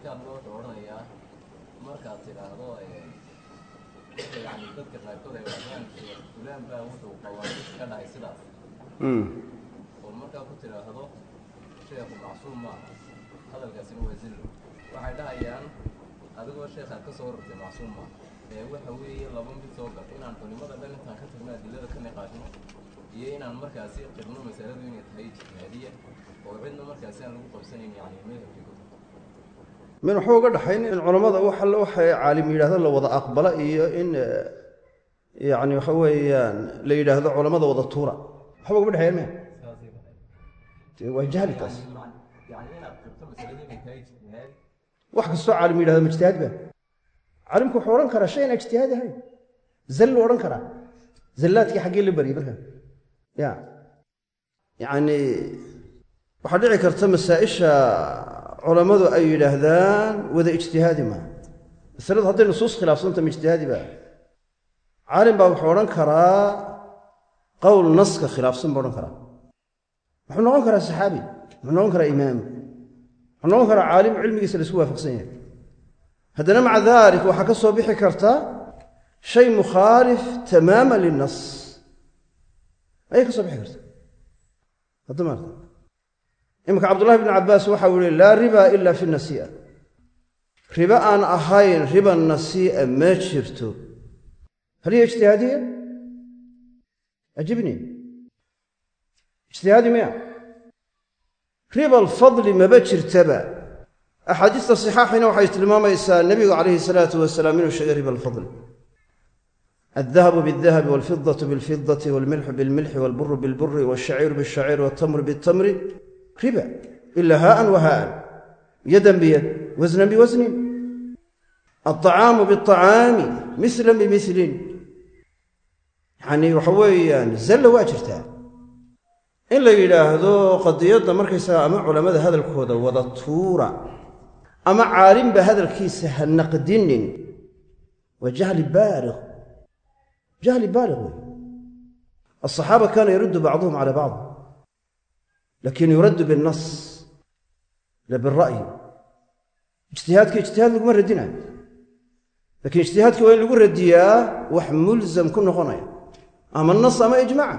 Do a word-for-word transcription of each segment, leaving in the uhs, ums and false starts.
كان لو دورنا يا مركز تلاقيه يعني تذكر لا يقول يعني فلان بقى وحده قوانين كان هيسدها امم والمركز كنت تلاقيه شيخ معصوم ما هذا القاسم وزله واحد ايام adigoo sheekha ka soo rartay macsuuma ee waxa weeye laba mid soo gal inaan culimada dhan intaan ka tagna dilada ka niqaashno iyo inaan markaasi qirno masaladu inay tahay jihadiya oo cidna markaasi aan lagu qabsanin yani meelka min wuxuu uga dhaxayn in culimada waxa la waxay caalim yiraahdo la wada aqbala iyo in yani waxa weeyaan la yiraahdo culimada wada tuura waxa uga dhaxayn ma waa jahilkaas yani inaad qirto masaladu inay tahay jihadi wax kastoo caalim yidhahdo majtihaad ba caalimku wuxuu odhan karaa shay aan ijtihaad ahayn zallu odhan karaa zallaadkii xaggee la bariyay markaa ya yacni waxaa dhici karta masaa-isha culammadu ay yidhaahdaan wada ijtihaadi maaha masaladu hadday nusuus khilaafsanta ma ijtihaadi ba caalim baa wuxuu odhan karaa qowl naska khilaafsan buu odhan karaa wuxuu noqon karaa saxaabi wuxuu noqon karaa imaam noqon kara caalim cilmigiisa la isku waafaqsan yahay haddana maca dalik waxaa ka soo bixi karta shay mukhaalif tamaama linnas ayay ka soo bixi karta hadda maarta imika cabdullahi bn cabbaas waxa uu yihi laa riba ila fi nasii'a riba aan ahayn riba nasii'a ma jirto hal hiya ijtihaadiya ajibni ijtihaadi miya riba alfadli maba jirtaba axaadiista saxaaxina waxay tilmaamaysaa nebigu calayhi salaatu wasalaam inuu sheegay riba alfadli aldahabu bialdahabi walfidatu bilfidati walmilxu bilmilxi walburu bilburi walshaciiru bilshaciiri waltamru biltamri riba ila haa'an wa haa'an yadan biyad wasnan biwasnin alطacaamu bialطacaami mislan bimislin yacni waxa weeyaan zalla waa jirtaa in la yidhaahdo qadiyadda markaysaga ama culammada hadalkooda wada tuura ama caalimba hadalkiisa ha naqdinin waa jahli baalig jahli baalig wey alصaxaaba kaana yaruddu bacduhum cala bacd lakin yuraddu biاlnas la bira'yi ijtihaadka ijtihaad laguma radinayo lakin ijtihaadka waa in lagu radiyaa wax mulzam ku noqonaya ama nas ama ijmaca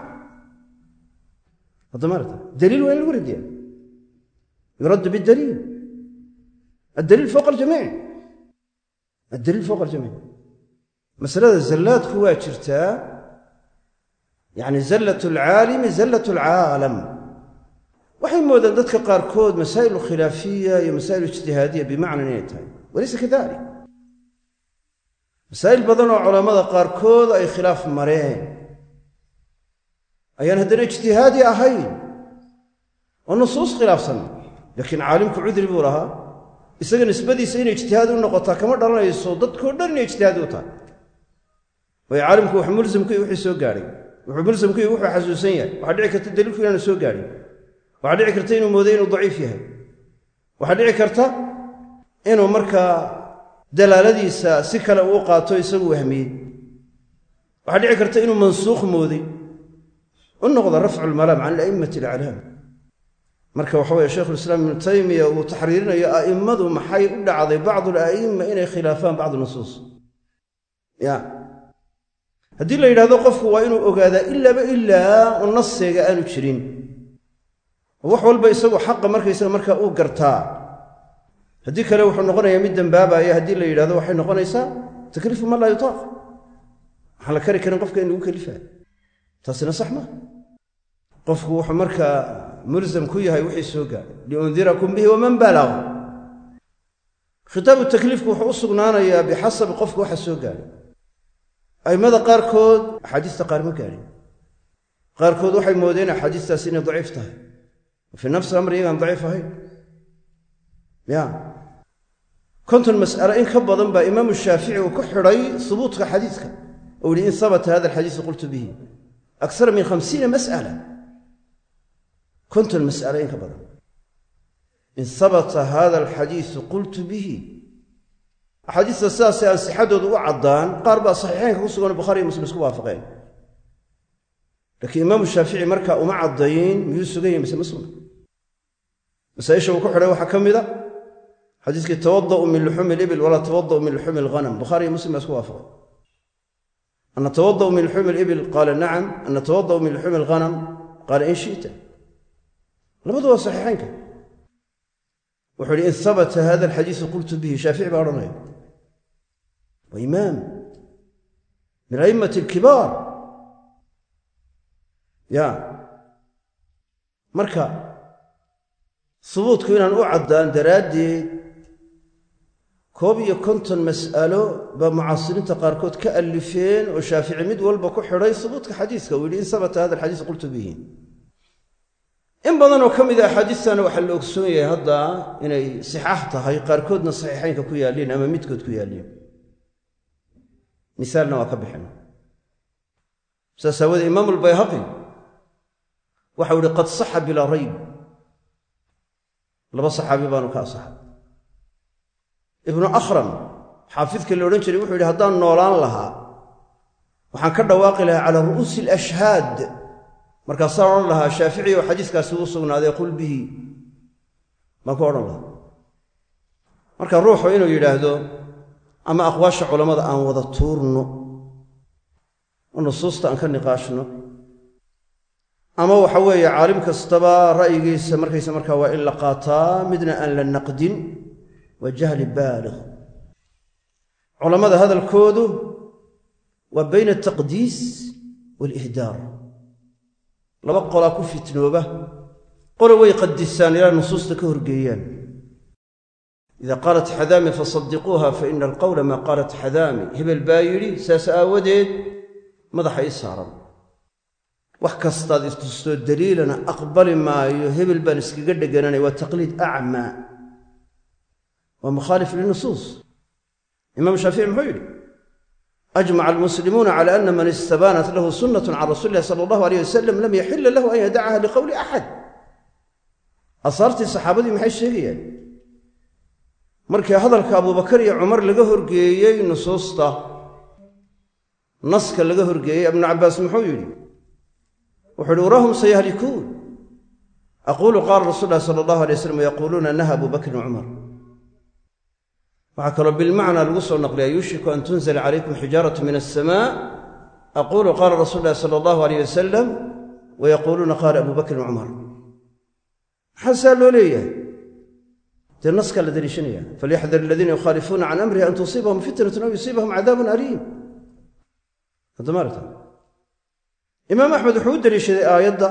هذا دليل وين الوردية يرد بالدليل الدليل فوق الجميع الدليل فوق الجميع مسألة الزلات هو شرتا يعني زلة العالم زلة العالم وحين مودا ذاتك قاركود مسائل خلافية هي مسائل اجتهادية بمعنى نيتها وليس كذلك مسائل بدن علماء قاركود أي خلاف مرين ayaan haddana ijtihaadi ahayn oo nusuus khilaafsan laakiin caalimku cudri buu lahaa isaga nisbadiisa inay ijtihaad u noqotaa kama dhalanayso dadkoo dhan inay ijtihaad u tahay way caalimku wax mulsamku iyo wixii soo gaadhay wuxuu mulsamku iyo wuxuu xasuusan yahay waxaa dhici karta daliilku inaanu soo gaadhin waxaa dhici karta inuu mooday inuu daciif yahay waxaa dhici karta inuu markaa dalaaladiisa si kale uu qaato isagu wahmiyey waxaa dhici karta inuu mansuukh mooday ونقض رفع الملام عن الأئمة الأعلام مركب وحوي شيخ الإسلام ابن تيمية وتحريرنا يا أئمة محي أدعى بعض الأئمة إلى خلافان بعض النصوص يا هدي الله إلى هذا قف وإنه أجاذا إلا بإلا والنص يجاء تشرين وحول بيسوي حق مركب يسوي مركب أو قرطا هديك لو حنا نقول يمد بابا يا هدي الله إلى هذا وحنا نقول يسا تكلف ما لا يطاق على كاري كان قف كأنه كلفه taasina sax ma qofku wuxuu markaa mulzam ku yahay wixii soo gaadhay liundirakum bihi waman balagh khitaabu takliifku wuxuu u sugnaanayaa bixasabi qofku waxa soo gaadhay aimada qaarkood axaadiista qaar ma gaadhin qaarkood waxay moodeen axaadiistaas inay daciif tahay fi nafsi amri iyagaan daciif ahayn ya konton mas'alo in ka badan baa imaamu shaafici uu ku xidhay subuutka xadiiska oo yidhi in sabata hada alxadiisu qultu bihi أكثر من خمسين مسألة كنت المسألين كبدا إن ثبت هذا الحديث قلت به حديث الساسي عن صحته وعضان قارب صحيحين كوسقون البخاري ومسلم وافقين لكن إمام الشافعي مركا ومع الضيين ميوسقين مثل مسلم بس ايش هو كحره وحكم ذا xadiiskii tawada'u min luxuumi libil walaa tawada'u min luxuumi alghanam bukhaari iyo muslim baa isku waafaqay ana tawada'u min luxuumi libil qaala nacam ana tawada'u min luxuumi alghanam qaala in shi'ta labadu waa saxiixaynka wuxuu yidhi in habata hada alxadiisu qultu bihi shaafici baa odhanaya waa imaam min a'immati alkibaar ya marka hubuudku inaan u caddaan daraaddeed koob iyo konton mas'alo baa mucaasiriinta qaarkood ka alifeen oo shaafici mid walba ku xidhay hubuudka xadiiska uu yidhi in habata hada alxadiis qultu bihi in badan oo ka mid a axaadiistana waxaa la ogsoon yahay hadda inay sixaax tahay qaarkoodna saxiixaynka ku yaalliin ama midkood ku yaalliin misaalna waa ka bixina saas aawoodee imaamu albayhaqi waxau ihi qad saxa bilaa rayb laba saxaabi baanu ka asaxay ibnu akhram xaafidka la odhan jiray wuxuu yidhi haddaan noolaan lahaa waxaan ka dhawaaqi lahaa calaa ru'uusi alashhaad markaasaan odhan lahaa shaafici oo xadiiskaasi uu sugnaaday qul bihi baan ku odhan lahaa marka ruuxu inuu yidhaahdo ama aqwaasha culammada aan wada tuurno oo nusuusta aan ka niqaashno ama waxa weeye caalim kastaba ra'yigiisa markaysa markaa waa in la qaataa midna aan la naqdin waa jahli baaligh culammada hadalkoodu waa bayna altaqdiis waalihdaar laba qolaa ku fitnooba qole way qadisaan ilaa nusuusta ka horgeeyaan ida qaalat xadaami fasadiquuha fa ina alqowla maa qaalat xadaami hebel baa yidhi saas aawadeed madaxa ii saaran wax kastaad istustoo daliilana aqbali maayo hebel baan iskaga dhegananay waa taqliid acmaa waa mukhaalif linusuus imaam shaafici muxuu yidhi ajmaca almuslimuuna cala ana man istabaanat lahu sunnatun can rasuuli illahi sala allahu alayh wasalam lam yaxila lahu an yadacaha liqowli axad asaartii saxaabadii maxay sheegayaan markii hadalka abubakar iyo cumar laga horgeeyey nusuusta naska laga horgeeyey ibnu cabbaas muxuu yidhi wuxuu uhi urahum sayahlikuun aquulu qaala rasuul lahi sala allahu alay waslam yaquuluuna naha abu bakrin cumar waxaa kaloo bilmacnaa lagu soo naqliyaa yuushiku an tunzala calaykum xijaaratu min alsamaa aquulu qaala rasuulu llahi sala allahu alayh wasalam wayaquuluuna qaala abu bakrin cumar maxaa saa loo leeyahay dee naskaa la daliishanaya falyaxdar aladiina yukhaalifuuna can amrihi an tusiibahum fitnatun aw yusiibahum cadaabun aliim haddamaarta imaam axmed wuxuu u daliishaday aayadda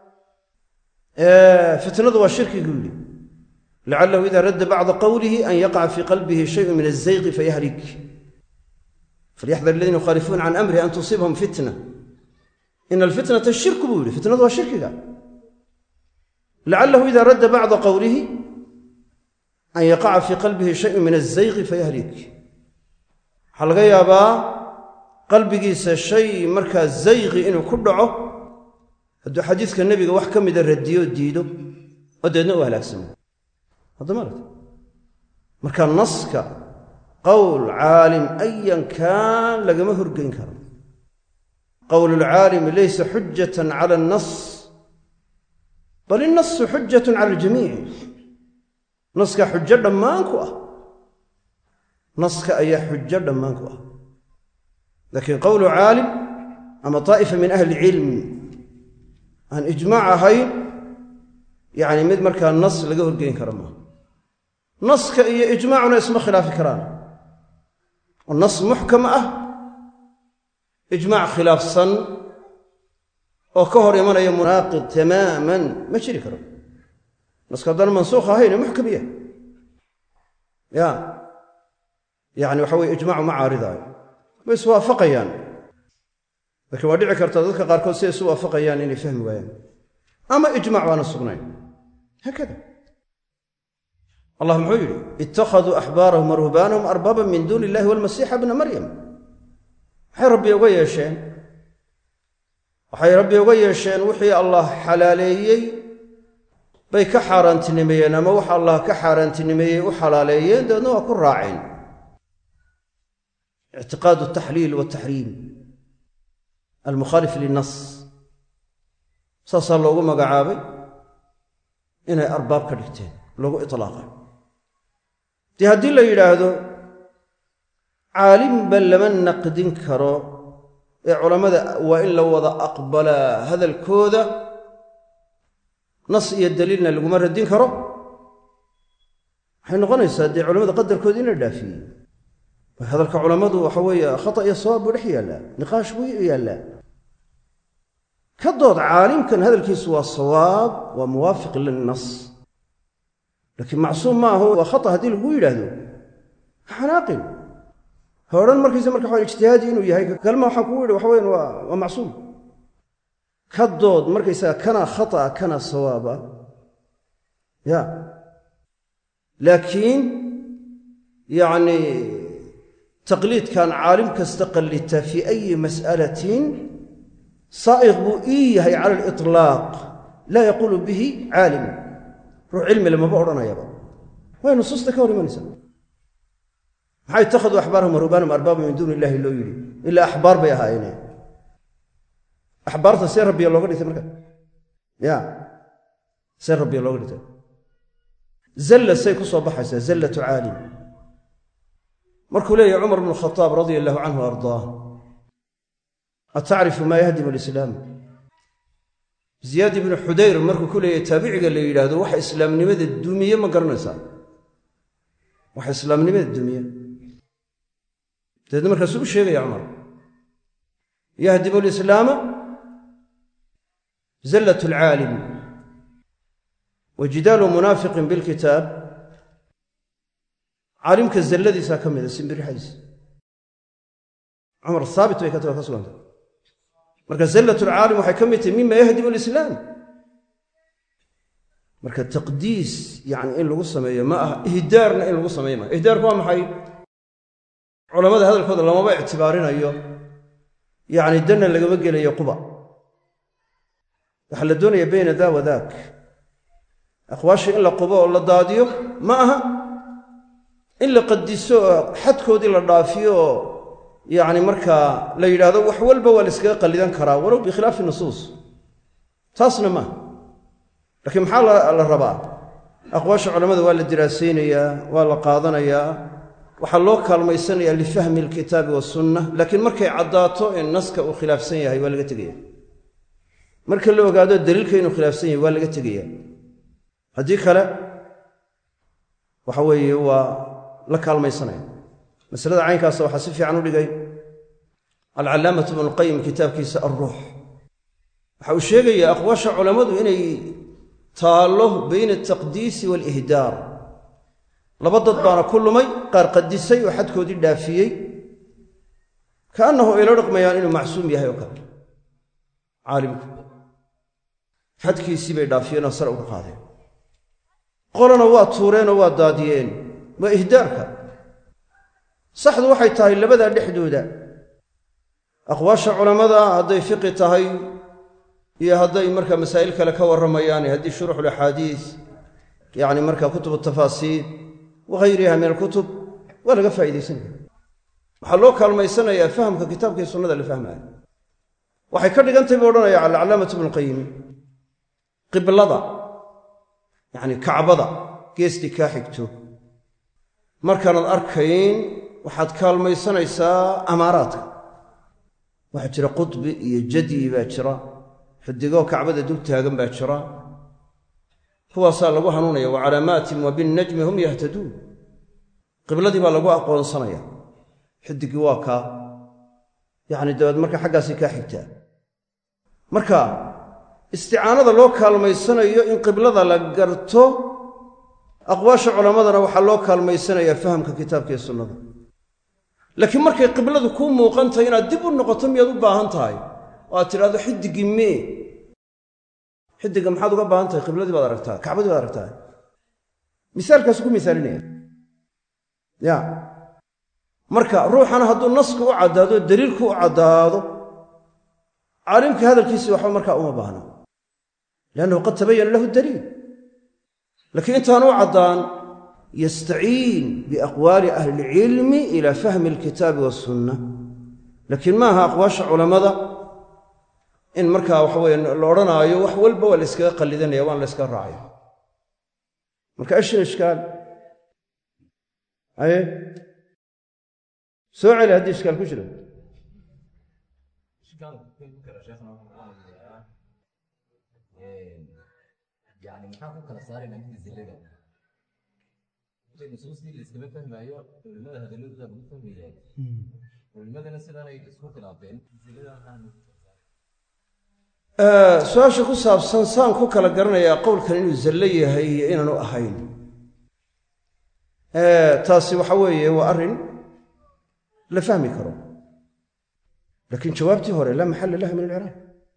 fitnadu waa shirkiguu yidhi lacalahu ida radda bacda qowlihi an yaqaca fii qalbihi shayun min azayqi fayahlik falyaxdar aladiina yukhaalifuuna can amrihi an tusiibahum fitna ina alfitnata shirku buu yidhi fitnadu waa shirkiga lacalahu ida radda bacda qowlihi an yaqaca fii qalbihi shayun min azayqi fayahlik waxaa laga yaabaa qalbigiisa shay markaa zayqi inuu ku dhaco hadduu xadiiska nebiga wax ka mida radiyo diido oo deedna u halaagsamo haddamaarata marka naska qowl caalim ayan kaan lagama horgeyn karo qowlulcaalimi laysa xujatan cala annas bal innasu xujatun cala aljamiic naska xujo dhammaan ku ah naska ayaa xujo dhammaan ku ah laakiin qowlu caalim ama taa'ifa min ahli cilm aan ijmaac ahayn yacni mid markaa nas laga horgeyn karo maaha naska iyo ijmaacuna isma khilaafi karaan oo nas muxkam ah ijmaac khilaafsan oo ka hor imanaya munaaqid tamaaman ma jiri karo naska haddaan mansuukh ahayne muxkam yahay ya yacni waxa weye ijmaacu ma caaridaayo way iswaafaqayaan laakiin waa dhici karta dadka qaarkood siday isu waafaqayaan inay fahmi waayaan ama ijmac baana sugnayn haakada allah muxuu yidhi ittakhaduu axbaarahum wa ruhbaanahum arbaaban min duuni illahi walmasiixa bna maryam maxay rabbi uga yeesheen waxay rabbi uga yeesheen wixii allah xalaaleeyey bay ka xaaraantinimeeyeen ama wax allah ka xaaraantinimeeyey u xalaaleeyeen dabeedna waa ku raaceen ictiqaad altaxliil waltaxriim almukhaalif linnas saasaa loogu magacaabay inay arbaab ka dhigteen loogu itlaaqay dee haddii la yidhaahdo caalimba lama naqdin karo ee culammada waa in la wada aqbalaa hadalkooda nas iyo daliilna laguma radin karo waxay noqonaysaa dee culamada qadarkooda in la dhaafiyey hadalka culammadu waxa weeye khata iyo sawaab buu dhex yaallaa niqaash buu yaallaa ka dood caalimkan hadalkiisu waa sawaab waa muwaafiq lilnas laakiin macsuum ma aho waa khata haddii lagu yidhaahdo xanaaqin ha odhan markiisa marka waxa ijtihaadi inuu yahay kalma waxaan kugu yidhi waxa weyan waa waa macsuum ka dood markaysaga kana khata kana sawaaba ya laakiin yacni taqliidkan caalim kasta qallita fii ayi mas'alatin saa'iq buu ii yahay cala aliطlaaq laa yaquulu bihi caalim ruux cilmi lamaba odhanayaba way nusuusta ka hor imanaysaa maxaa ittakhaduu axbaarahum waruhbaanahum arbaaba min duuni illahi loo yidhi ilaa axbaar bay ahaayeene axbaarta see rabbiya looga dhigtay marka ya see rabbiya looga dhigtay zalla say ku soo baxaysaa zallatu caalim markuu leeyahay cumar bnu khataab radia allahu canhu ardaah atacrifu maa yahdimu alislaam ziyaad ibnu xudayr markuu ku leeyahay taabiciga la yidhaahdo waxa islaamnimada dumiye ma garanaysaa waxa islaamnimada dumiye dabeedna markaasuu u sheegaya cumar yahdimu alislaama zallat alcaalim wa jidaalu munaafiqin bilkitaab caalimka zalladiisaa ka mida simbirixadiisa cumar haabit bay ka taga ka sugantay marka zallatulcaalim waxay ka mid tahay mima yahdimu alislaam marka taqdiis yani in lagu sameeyo ma aha ihdaarna in lagu sameeyo maaha ihdaarku waa maxay culammada hadalkooda lamaba ictibaarinayo yacni danna lagama gelayo quba waxaa la doonaya bayna daa wa daak aqwaasha in la qubo oo la daadiyo ma aha in la qadiso oo xadkoodii la dhaafiyo oo yacni markaa la yidhaahdo wax walba waa la iskaga qallidan karaa walow bikhilaafi nusuus taasna maaha laakiin maxaa la rabaa aqwaasha culammada waa la diraasaynayaa waa la qaadanayaa waxaa loo kaalmaysanayaa lifahmi alkitaabi wasunna laakiin markay caddaato in naska uu khilaafsan yahay waa laga tegaya marka la ogaado daliilka inuu khilaafsan yahay waa laga tegaya haddii kale waxa weeye waa la kaalmaysanaya masalada caynkaasa waxaa si fiican u dhigay alcallaamatu ibnulqayim kitaabkiisa alruux waxa uu sheegayaa aqwaasha culammadu inay taallo bayna altaqdiisi waalihdaar laba dad baana ku lumay qaar qadisay oo xadkoodii dhaafiyey kaannahu ayla dhaqmayaan inuu macsuum yahay oo kale caalimku xadkiisii bay dhaafiyeen oo sare uga qaadeen qolana waa tuureenoo waa daadiyeen waa ihdaarka saxdu waxay tahay labadaa dhexdooda aqwaasha culammada hadday fiqi tahay iyo hadday marka masaa'il kale ka warramayaan haddii shuruxulaxaadiis yacni marka kutubu tafaasiir wahayriha min alkutub waa laga faa'iidaysanaya waxaa loo kaalmaysanayaa fahamka kitaabka iyo sunnada la fahmaayo waxay ka dhigantay buu odhanaya alcallaamatu ibnulqayim qiblada yacni kacbada geestii kaa xigto markaanad arkayn waxaad kaalmaysanaysaa amaaraadka waxaa jira qudbi iyo jadyi baa jira xidigoo kacbada dul taagan baa jira kuwaasaa lagu hanuunaya wa calaamaatin wa binnajmi hum yahtaduun qibladii baa lagu aqoonsanaya xidigii waa kaa yacni dabeed marka xaggaasay kaa xigtaa marka isticaanada loo kaalmaysanayo in qiblada la garto aqwaasha culammadana waxaa loo kaalmaysanayaa fahamka kitaabka iyo sunnada laakiin markay qibladu kuu muuqantahay inaad dib u noqoto miyaad u baahan tahay oo aad tidhahdo xidigii mee xidigga maxaad uga baahan tahay qibladii baad aragtaa kacbadii baad aragtaa misaalkaasu ku misaalinaya ya marka ruuxana hadduu nasku u caddaado daliilku u caddaado caalimka hadalkiisii waxba markaa uma baahna liannahu qad tabayana lahu daliil laakiin intaan u caddaan yastaciin biaqwaali ahlilcilmi ilaa fahmi alkitaabi wasunna laakiin maaha aqwaasha culammada in markaa waxa weye la odhanaayo wax walba waa la yskaga qallidanaya waan la yskaga raacaya marka ishin ishkaal aye soo celi haddii ishkaal ku jiro يعني محاكم كلا صاري من الزلة نصوص دي اللي سكبت فهمها ولماذا هذا اللي ذا بنفهم إياه ولماذا نسأل أنا يسكون خلافين الزلة su-aasha ku saabsan saan ku kala garanayaa qowlkan inuu zallo yahay iyo inaanu ahayn taasi waxa weeye waa arrin la fahmi karo laakiin jawaabtii hore laa maxalla laha min alciraab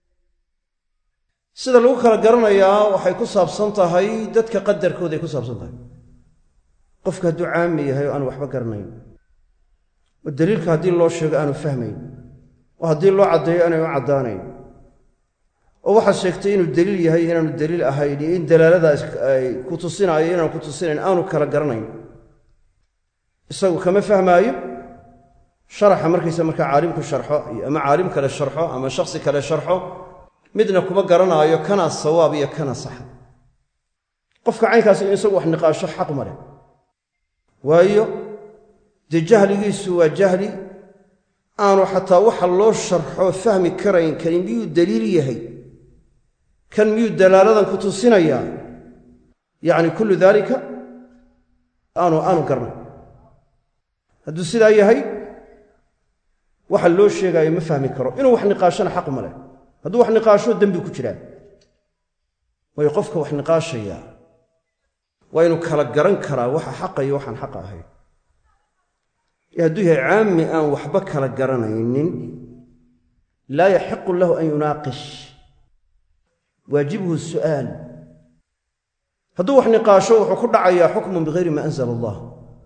sida lagu kala garanayaa waxay ku saabsan tahay dadka qadarkooday ku saabsan tahay qofka hadduu caami yahay oo aanu waxba garanayn oo daliilka haddii loo sheego aanu fahmayn oo haddii loo caddeeyo aanay u caddaanayn oo waxaad sheegtay inuu daliil yahay inaanu daliil ahayn iyo in dalaaladaas ay ku tusinaayo inaanu ku tusinayn aanu kala garanayn isagu kama fahmaayo sharaxa markaysa markaa caalimku sharxo ama caalim kale sharxo ama shakhsi kale sharxo midna kuma garanaayo kanaa sawaab iyo kana saxa qofka caynkaas in isagu wax niqaasho xaq ma leh waayo dee jahligiisu waa jahli aanu xataa waxa loo sharxo fahmi karayn kani miyuu daliil yahay kan miyuu dalaaladan ku tusinayaa yacni kullu daalika aanu aanu garnay hadduu sidaa yahay waxa loo sheegaayo ma fahmi karo inuu wax niqaashana xaq ma leh hadduu wax niqaasho dembi ku jiraa waayo qofka wax niqaashaya waa inuu kala garan karaa waxa xaqa iyo waxaan xaqa ahayn ee hadduu yahay caami aan waxba kala garanaynin laa yaxiqu lahu an yunaaqish waajibuhu su'aal hadduu wax niqaasho wuxuu ku dhacayaa xukmun bigayri maa anzala allah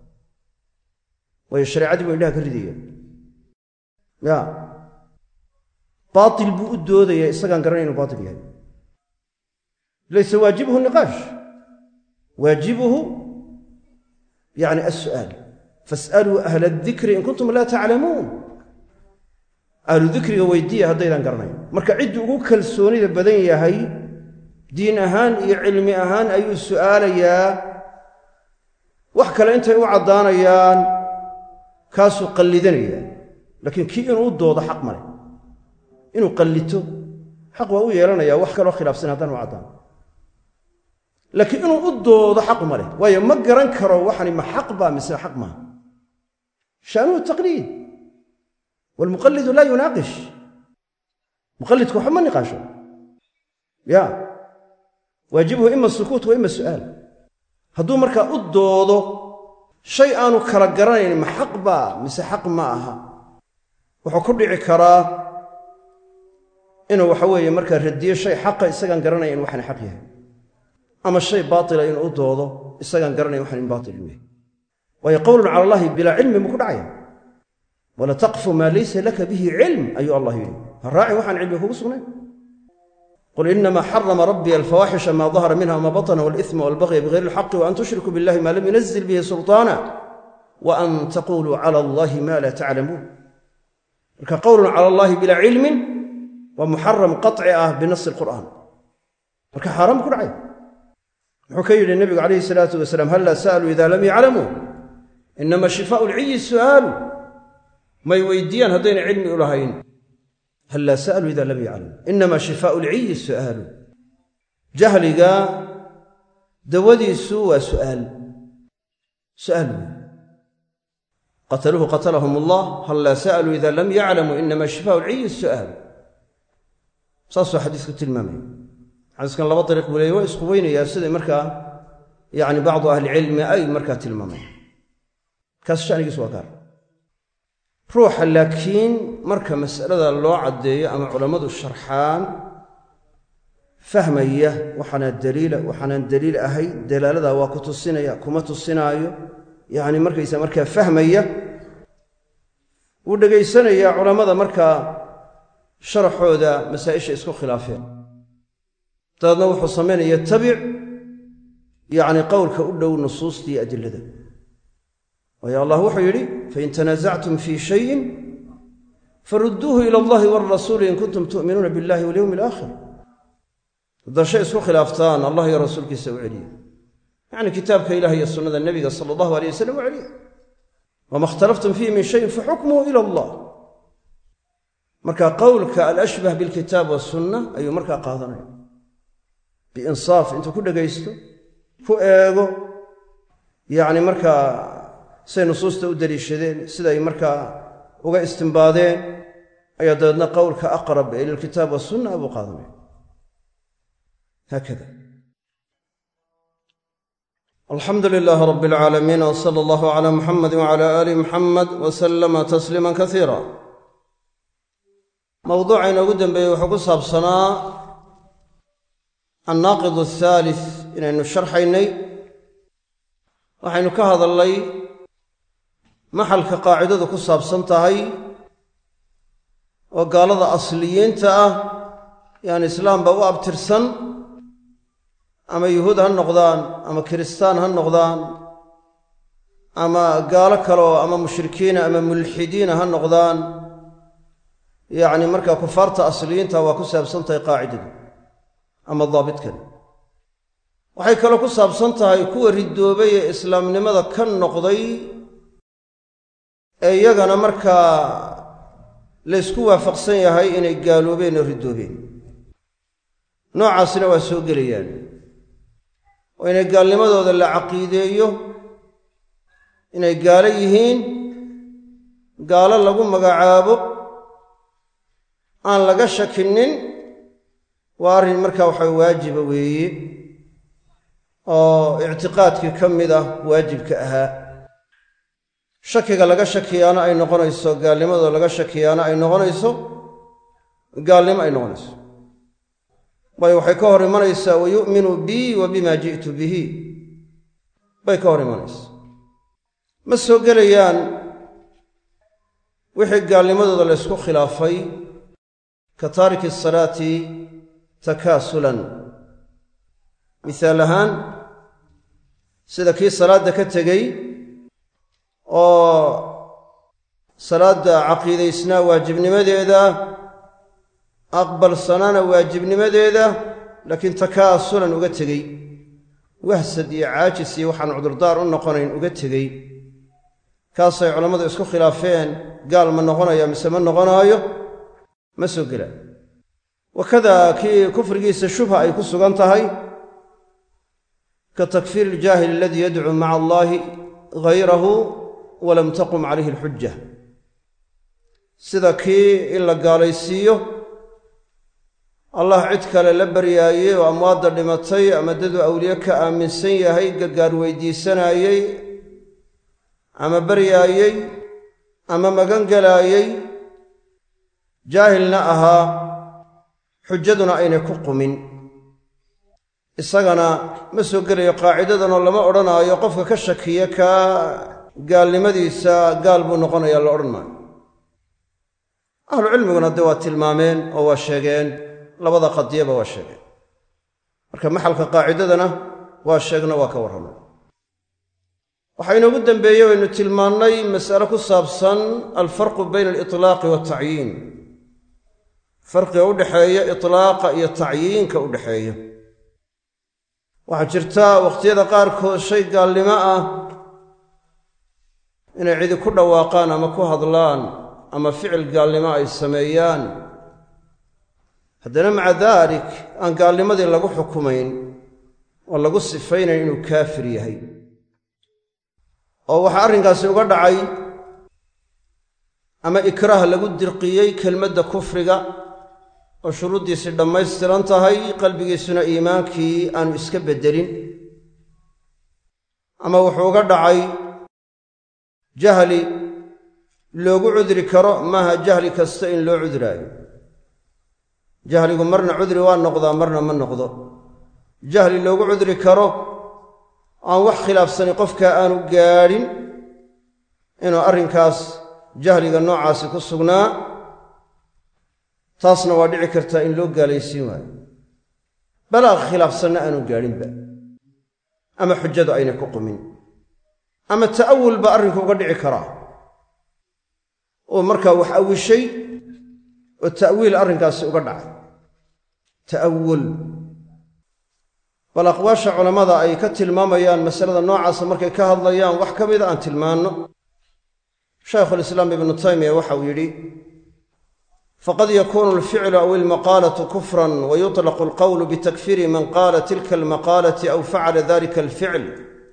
waayo shareecadii buu indhaha ka ridaya ya baatil buu u doodayaa isagaan garanay inuu baatil yahay laysa waajibuhu niqaash waajibuhu yani assu'aal fas'aluu ahla adikri in kuntum laa taclamuun ahlu dikriga weydiiya haddaydaan garanayn marka cidduu ugu kalsoonida badan yahay diin ahaan iyo cilmi ahaan ayuu su'aalayaa wax kale intay u caddaanayaan kaasuu qallidanayaa laakiin kii inuu u doodo xaq ma leh inuu qallito xaq waa u yeelanayaa wax kaloo khilaafsan haddaan u caddaan laakiin inuu u doodo xaq ma leh waayo ma garan karo waxani ma xaq baa mise xaq maaha sha'nuhu taqliid waalmuqallidu laa yunaaqish muqallidku waxba ma niqaasho ya waajibuhu ima sukuut wa ima su'aal hadduu markaa u doodo shay aanu kala garanayn ma xaq baa mise xaq ma aha wuxuu ku dhici karaa inuu waxa weeye markaa radiyo shay xaqa isagaan garanayn in waxaan xaq yahay ama shay baatila inuu u doodo isagaan garanayn waxaan in baatil yahay waayo qowlun cala allahi bilaa cilmi buu ku dhacaya wala taqfu maa laysa laka bihi cilm ayuu allah yidhi ha raacin waxaan cilmi kugu sugnayn qul inamaa xarama rabbii alfawaaxisha maa dahara minha wma batna wاlإثma wاlbagya bغayri اlxaqi وan tushrikuu biاllahi ma lam yunazil bihi sulطaana وan taquluu clى allahi ma la taclamuun marka qowlun cala allahi bilaa cilmin waa muxaram qaطci ah binasi اlqur'an marka xaaraan bu ku dhacay muxuu ka yidhi nebigu calayhi الsalaatu wasalaam halla sa'aluu ida lam yaclamuu inama shifaaءu lciyi su'aalu may weydiiyaan haddayna cilmi u lahayn halla sa'aluu ida lam yaclamuu inama shifaaءu lciyi su'aalu jahliga dawadiisu waa su'aal su'aal wey qataluuhu qatalahum allah halla sa'aluu ida lam yaclamuu inama shifaaءu lciyi su'aalu saasuu xadiisku tilmaamaya xadiiskan laba dariiq buu leeyay waa isku weynayaa siday markaa yani bacdu ahlicilmi ay markaa tilmaameen kaas shanigiis waa gaar ruuxa laakiin marka mas'alada loo caddeeyo ama culammadu sharxaan fahmaya waxaana daliila waxaanaan daliil ahay dalaaladaa waa ku tusinaya kuma tusinaayo yacni markaysa markaa fahmaya wuu dhegaysanayaa culammada markaa sharaxooda masaa'isha isku khilaafeen dabeedna wuxuu samaynaya tabic yacni qowlka u dhow nusuustii adilada waayo allah wuxuu yidhi fain tanaasactum fii shayin farudduuhu ila allahi waalrasuuli in kuntum tu'minuuna biاllahi walyowmi alaakhir haddaad shay isku khilaaftaan allah iyo rasuulkiisa u celiya yacni kitaabka ilaah iyo sunnada nebiga sala allahu alay wasalam u celiya wama ikhtalaftum fiihi min shayin faxukmuhu ila allah. markaa qowlka alashbah bilkitaab wasunna ayuu markaa qaadanaya biinsaaf intuu ku dhegaysto ku eego yacni markaa siday nusuusta u daliishadeen siday markaa uga istimbaadeen ayaa dabeedna qowlka aqrab ila alkitaab wasunna abuu qaadanaya haakada. alxamdu lilaahi rabbi alcaalamiin wa sala allahu calaa muxamedi wacala aali muxamed wa sallama tasliiman kasiira. mowduuca inoogu dambeeyey wuxuu ku saabsanaa annaaqid athaalith inaynu sharxaynay. waxaynu ka hadalnay maxalka qaacidadu ku saabsan tahay oo gaalada asliyiinta ah yaan islaamba u abtirsan ama yuhuud ha noqdaan ama kiristaan ha noqdaan ama gaalo kaleo ama mushrikiina ama mulxidiina ha noqdaan yacni markaa kufaarta asliyiinta waa ku saabsan tahay qaacidadu ama daabitkan. waxay kaloo ku saabsan tahay kuwa ridoobay ee islaamnimada ka noqday ee iyagana markaa laysku waafaqsan yahay inay gaaloobeen oo ridoobeen. noocaasina waa soo gelayaan oo inay gaalnimadooda la caqiideeyo inay gaalo yihiin, gaalo lagu magacaabo, aan laga shakinin, waa arrin markaa waxa waajiba weeye oo ictiqaadkii ka mid ah waajibka ahaa. shakiga laga shakiyaana ay noqonayso gaalnimadooda laga shakiyaana ay noqonayso gaalnimo ay noqonayso. waayo waxay ka hor imanaysaa wayu'minu bii wa bima ji'tu bihi bay ka hor imanaysaa. ma soo gelayaan wixii gaalnimadooda la ysku khilaafay ka taariki asalaati takaasulan. misaal ahaan sida kii salaadda ka tegey oo salaadda caqiidaysnaa waajibnimadeeda aqbalsanaana waajibnimadeeda laakiin takaasulan uga tegey, wahsad iyo caajis iyo waxaan cudurdaar u noqonayn uga tegey. kaasay culammadu isku khilaafeen gaal ma noqonaya mise ma noqonaayo, ma soo gelaa. wakadaa kii kufrigiisa shubha ay ku sugan tahay ka takfiir iljaahil aladii yadcuu maca allaahi hayrahu walam taqum calayhi alxujja. sida kii in la gaalaysiiyo allah cid kale la baryaayey oo amwaadda dhimatay ama dadu awliye ka aaminsan yahay gargaar weydiisanaayey ama baryaayey ama magan gelaayey, jaahilna ahaa, xujaduna aynay ku qumin. isagana ma soo gelayo qaacidadanoo lama odhanaayo qofka ka shakiya kaa gaalnimadiisa gaal buu noqonayaa la odhan maayo. ahlucilmiguna dee waa tilmaameen oo waa sheegeen, labada qadiyaba waa sheegeen. marka maxalka qaacidadana waa sheegno waa ka warramay. waxaa inoogu dembeeyey waynu tilmaannay mas'ale ku saabsan alfarqu bayna aliطlaaqi waaltacyiin, farqiga u dhexeeya iطlaaqa iyo tacyiinka u dhexeeya. waxaa jirta wakhtiyada qaarkood shay gaalnimo ah inay cidi ku dhawaaqaan ama ku hadlaan ama ficil gaalnimo ay sameeyaan, haddana maca daalik aan gaalnimadii lagu xukumayn oo lagu sifaynayn inuu kaafir yahay. oo waxaa arrinkaasi uga dhacay ama ikraah lagu dirqiyey kelmadda kufriga oo shuruuddiisii dhammaystiran tahay, qalbigiisuna iimaankii aanu iska beddelin, ama wuxuu uga dhacay jahli loogu cudri karo, maaha jahli kasta in loo cuduraayo. jahligu marna cudri waa noqdaa marna ma noqdo. jahli loogu cudri karo aan wax khilaafsani qofka aanu gaadhin inuu arrinkaas jahliga noocaasi ku sugnaa, taasna waa dhici kartaa in loo gaalaysiin waayo. balaaq khilaafsanna aanu gaadhinba, ama xujadu aynay ku qumin, ama ta'awul baa arrinku uga dhici karaa oo markaa wax awishay oo ta'wiil arrinkaasi uga dhacay. ta'awul bal aqwaasha culammada ay ka tilmaamayaan masalada noocaasa markay ka hadlayaan wax ka mida aan tilmaanno. shaykhu lislaam ibnu taymiya waxa uu yidhi faqad yakunu alficlu aw almaqaalatu kufran wayuطlaqu alqowlu bitakfiri man qaala tilka almaqaalati aw facala dalika alficl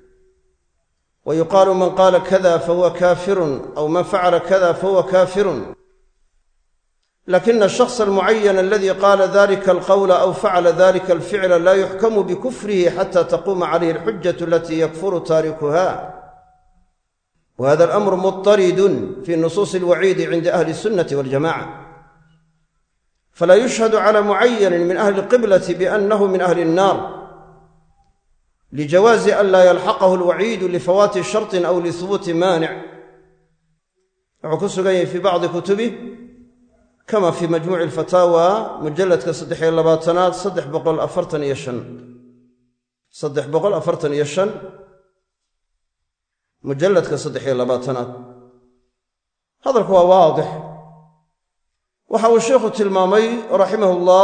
ويقال من قال كذا فهو كافر أو من فعل كذا فهو كافر لكن الشخص المعين الذي قال ذلك القول أو فعل ذلك الفعل لا يحكم بكفره حتى تقوم عليه الحجة التي يكفر تاركها وهذا الأمر مضطرد في نصوص الوعيد عند أهل السنة والجماعة فلا يشهد على معين من أهل القبلة بأنه من أهل النار لجواز أن لا يلحقه الوعيد لفوات شرط أو لثبوت مانع وعكسه في بعض كتبه كما في مجموع الفتاوى مجلد كصدح اللباتنات صدح بقول أفرتن يشن صدح بقول أفرتن يشن مجلد كصدح اللباتنات هذا هو واضح وحاول الشيخ التلمامي رحمه الله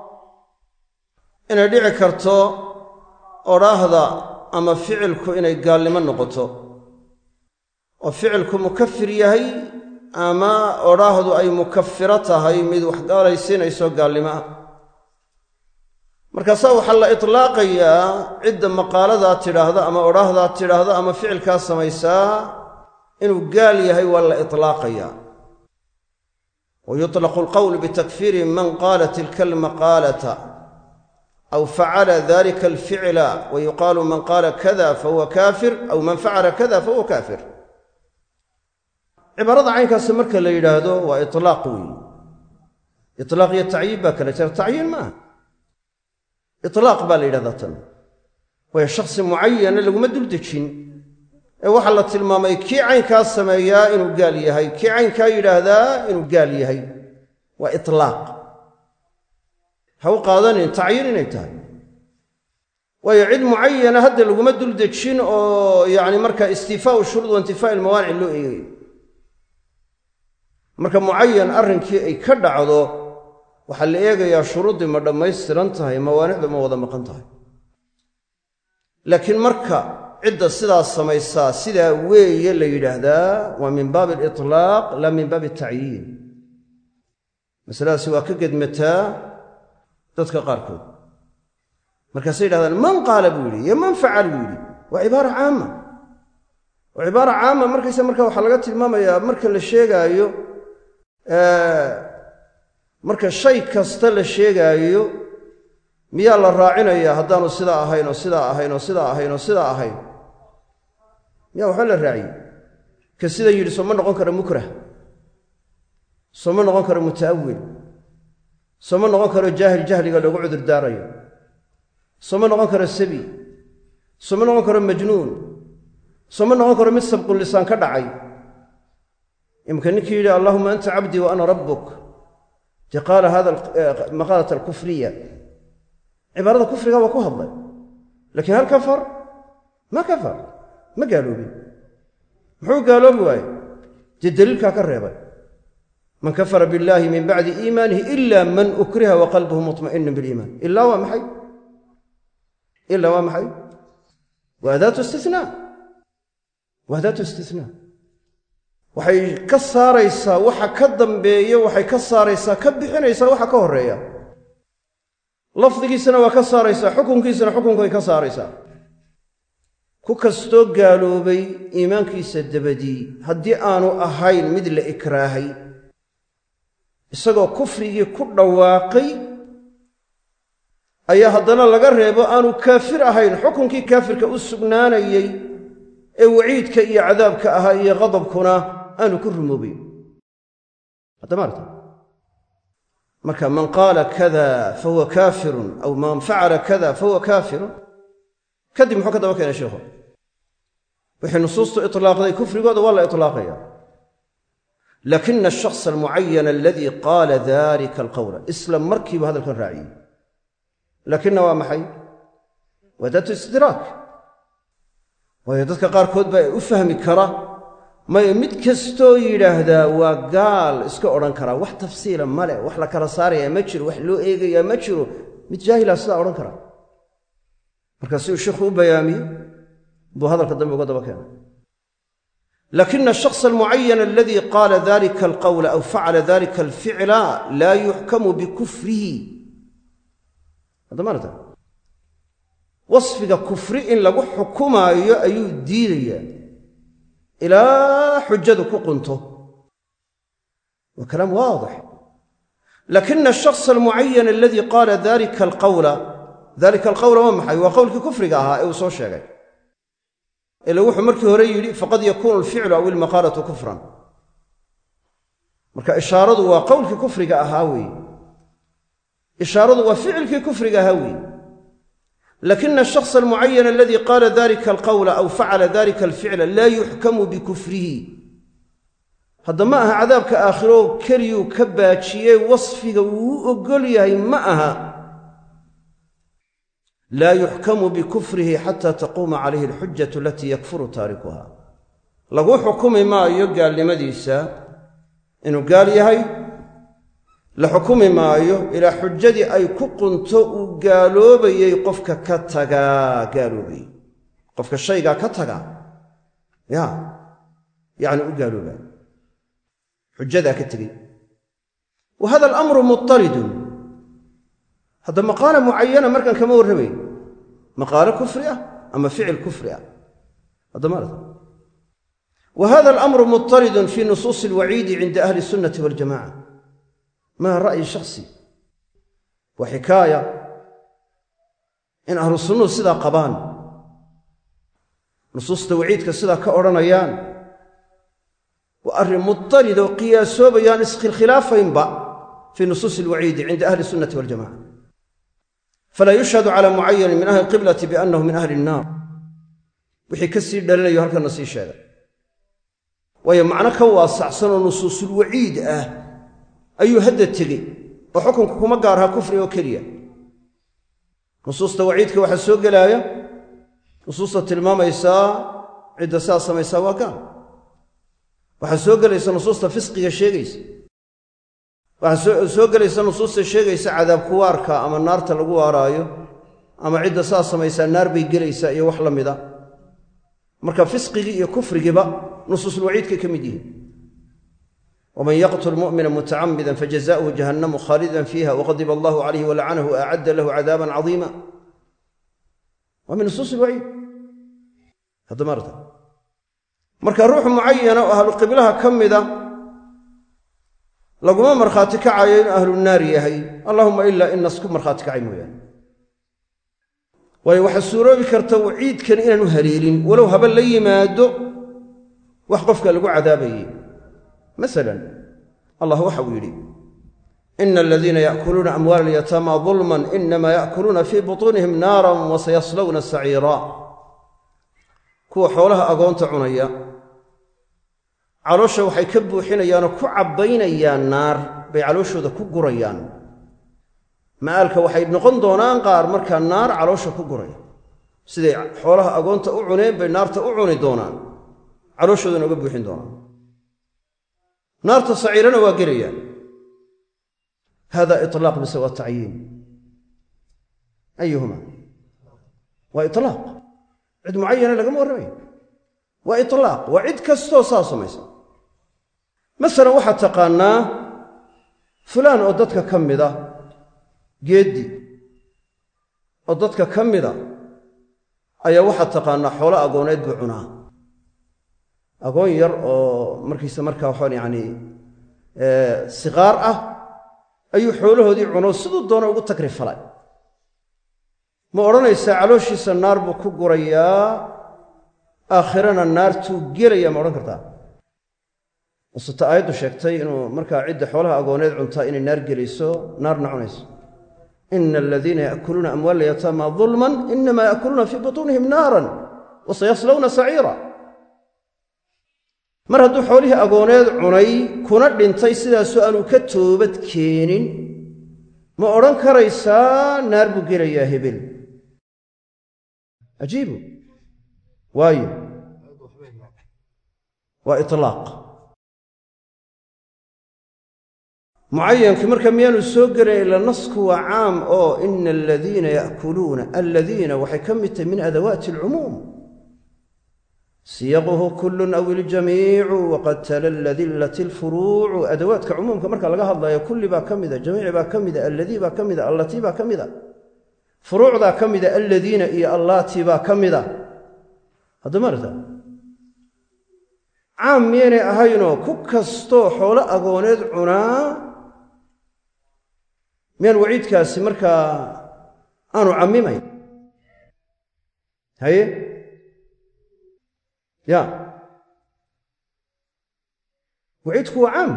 إن يدعي كرتو oraahda ama ficilku inay gaalnimo noqoto oo ficilku mukafir yahay ama oraahdu ay mukafiro tahay mid wax gaalaysiinayso gaalnimo ah markaasaa waxaa la itlaaqayaa cidda maqaaladaa tidhaahda ama oraahdaa tidhaahda ama ficilkaa samaysaa inuu gaal yahay waa la itlaaqayaa wayuطlaqu alqowlu bitakfiiri man qaala tilka almaqaalata أو فعل ذلك الفعل ويقال من قال كذا فهو كافر أو من فعل كذا فهو كافر عبارة عينكاس marka la yiraahdo waa iطلاaq weey iطلاaq iyo tacyiin ba kala jira tacyiin ma iطلاaq ba la yiraahdaa tan waa shakhsi muayyan lagu ma dul dejin ee waxa la tilmaamay kii caynkaas sameeyaa inuu gaal yahay kii caynka yiraahdaa inuu gaal yahay waa iطلاaq haw qaadanin tacyiin inay tahay waayo cid mucayana hadda laguma dul dejin oo yani marka istifaau shuruud wa intifaa almawaanic loo eegay marka mucayan arrinkii ay ka dhacdo waxaa la eegayaa shuruuddii ma dhammaystiran tahay mawaanicdu ma wada maqan tahay laakiin marka cidda sidaas samaysaa sidaa weeye la yidhaahdaa waa min baabi aliطlaaq laa min baabi atacyiin masaladaasi waa ka gedmataa dadka qaarkood markaasay yidhahdaan man qaala buu yidhi iyo man facal buu yidhi waa cibaara caama waa cibaara caama markaysa marka waxaa laga tilmaamayaa marka la sheegaayo marka shay kasta la sheegaayo miyaa la raacinayaa haddaanu sidaa ahayn oo sidaa ahayn oo sidaa ahayn oo sidaa ahayn miyaa waxba la raaciyey ka sida yidhi soo ma noqon karo mukrah soo ma noqon karo muta'awil soo ma noqon karo jaahil jahliga loogu cudur daarayo soo ma noqon karo sabi soo ma noqon karo majnuun soo ma noqon karo mid sabqul lisaan ka dhacay imka ninkii yidhi allahuma anta cabdii wa ana rabbuk ti qaala hada maqaalat alkufriya cibaarada kufriga waa ku hadlay laakiin hal kafar ma kafar ma gaaloobin muxuu gaaloobi waaye dee daliilkaa ka reebay man kafara biاllahi min bacdi iimaanihi ila man ukriha wa qalbuhu muطma'inu biliimaan ilaa waa maxay ilaa waa maxay waa daatu istinaa waa daatu istinaa waxay ka saaraysaa waxa ka dambeeya waxay ka saaraysaa ka bixinaysaa waxa ka horeeya lafdigiisana waa ka saaraysaa xukunkiisana xukunkay ka saaraysaa ku kastoo gaaloobay iimaankiisa dabadii haddii aanu ahayn mid la ikraahay isagoo kufrigii ku dhawaaqay ayaa haddana laga reebo aanu kaafir ahayn xukunkii kaafirka u sugnaanayey ee waciidka iyo cadaabka ahaa iyo qadabkuna aanu ku rumoobayn haddamaarta marka man qaala kada fahuwa kaafirun aw man facala kada fahuwa kaafirun kadib muxuu ka daba keenay sheekhu wixii nusuustu itlaaqday kufrigooda waa la itlaaqaya lakina ashaksa almucayana aladii qaala dalika alqawla isla markiiba hadalkan raaciyey laakina waa maxay waa daatu istidraak waayo dadka qaarkood baa u fahmi kara may mid kastoo yidhaahdaa waa gaal iska odhan karaa wax tafsiila male wax la kala saarayaa ma jiro wax loo eegayaa ma jiro mid jaahilaa sidaa odhan karaa markaa si uu sheikhu u bayaamiyey buu hadalka dambe uga daba keenay لكن الشخص المعين الذي قال ذلك القول أو فعل ذلك الفعل لا يحكم بكفره. هذا معنى وصفك كفر إن لغو حكما أيو ديريا إلى حجتك قنته، وكلام واضح. لكن الشخص المعين الذي قال ذلك القول ذلك القول ومحي وقولك كفرك أها أو سو شيغاي إلا وحو مركي هوري يري فقد يكون الفعل أو المقالة كفرا. مركا إشارة وقولك كفرك أهاوي إشارة وفعلك كفرك أهاوي. لكن الشخص المعين الذي قال ذلك القول أو فعل ذلك الفعل لا يحكم بكفره. هذا معها عذابك آخره كريو كباتشيه وصفك وقليه معها لا يحكم بكفره حتى تقوم عليه الحجة التي يكفر تاركها. لغو حكم ما يقال لمديسة إنه قال يهي لحكم ما يه إلى حجة أي كقنتو قالوا بي قفك كتغا قالوا بي قفك الشيء كتغا يا يعني قالوا بي حجة كتغي. وهذا الأمر مضطرد. هذا مقالة معينة مركا كما ورمي مقالة كفرية أما فعل كفرية هذا مرض. وهذا الأمر مضطرد في نصوص الوعيد عند أهل السنة والجماعة. ما رأي شخصي وحكاية إن أهل السنة سدا قبان نصوص توعيد كسدا كأورانيان وأر مضطرد وقياسه بيان اسخ الخلاف ينبع في نصوص الوعيد عند أهل السنة والجماعة. فلا يشهد على معين من أهل القبلة بأنه من أهل النار وحي كسر دليل يهلك النصي شهد. وهي معنى كواسع سنة نصوص الوعيد أه أي هدد تغي وحكمك كما قارها كفر وكرية. نصوص توعيدك واحد سوق الآية نصوص التلمام يسا عدة ساسة ما يسا وكان واحد سوق ليس نصوص فسقية شيغيس واحد سوق ليس نصوص شيغيس عذاب كواركا أما النار تلقوا ورايو أما عدة ساسة ما يسا النار بيقليس أي وحلا مذا مركا فسقية كفر جبا نصوص الوعيد كمديه. ومن يقتل مؤمنا متعمدا فجزاؤه جهنم خالدا فيها وغضب الله عليه ولعنه وأعد له عذابا عظيما. ومن نصوص الوعيد هذا مرة مركا روح معينة وأهل قبلها كمدا لقما مرخاتك عين أهل النار يهي اللهم إلا إن نسكب مرخاتك عين ويان ويوحسوروا بكر توعيد كان إنه هليل ولو هبل لي ما دو وحقفك لقوا عذابي. مثلا الله وحويلي إن الذين يأكلون أموال اليتامى ظلما إنما يأكلون في بطونهم نارا وسيصلون سعيرا. كو حولها أقونت عنيا علوشة وحي كبو حين يانا كو عبين يا النار بي علوشة ذا كو قريان مالك وحي ابن قندونان قار مركا النار علوشة كو قريان سيدي حولها أقونت أعنين بي النار تأعني دونان علوشة ذا نقبو حين دونان نار تصعيرنا وقريا. هذا إطلاق بسوى التعيين أيهما وإطلاق عد معينة لقم ورمي وإطلاق وعد كستو صاصة ميسا. مثلا واحد تقانا فلان أدتك كم ذا جدي أدتك كم ذا أي واحد تقانا حول أقون يدبعنا أقول ير مركز مركز وحول يعني آه صغار أه أي حوله دي عنو سدو الدونة وقد تكرف فلاي ما أرانا يساعلوش يسا النار بكو قريا آخرنا النار توقيريا ما أرانا كرتا وستا آياتو شاكتاي إنو مركز عدة حولها أقول عنتا إن النار قليسو نار نعونيس إن الذين يأكلون أموال اليتامى ظلما إنما يأكلون في بطونهم نارا وسيصلون سعيرا. mar hadduu xoolihii agooneed cunay kuna dhintay sidaasoo aanu ka toobad keenin ma odhan karaysaa naar buu gelayaa hebel. ajiibu waayo waa itlaaq mucayankii marka miyaanu soo gelin ila nasku waa caam oo ina aladiina ya'kuluuna aladiina waxay ka mid tahay min adawaati alcumuum siyaquhu kullun aw iljamiicu waqad talalla dillat alfuruucu adawaadka cumuumka marka laga hadlayo kulli baa ka mida jamiici baa ka mida alladii baa ka mida allatii baa ka mida furuucdaa ka mida alladiina iyo allaatii baa ka mida haddama arta caam miyaynay ahaynoo ku kastoo xoolo agooneed cunaa miyaan waciidkaasi markaa aanu cammimayn haye ya waciidku waa caam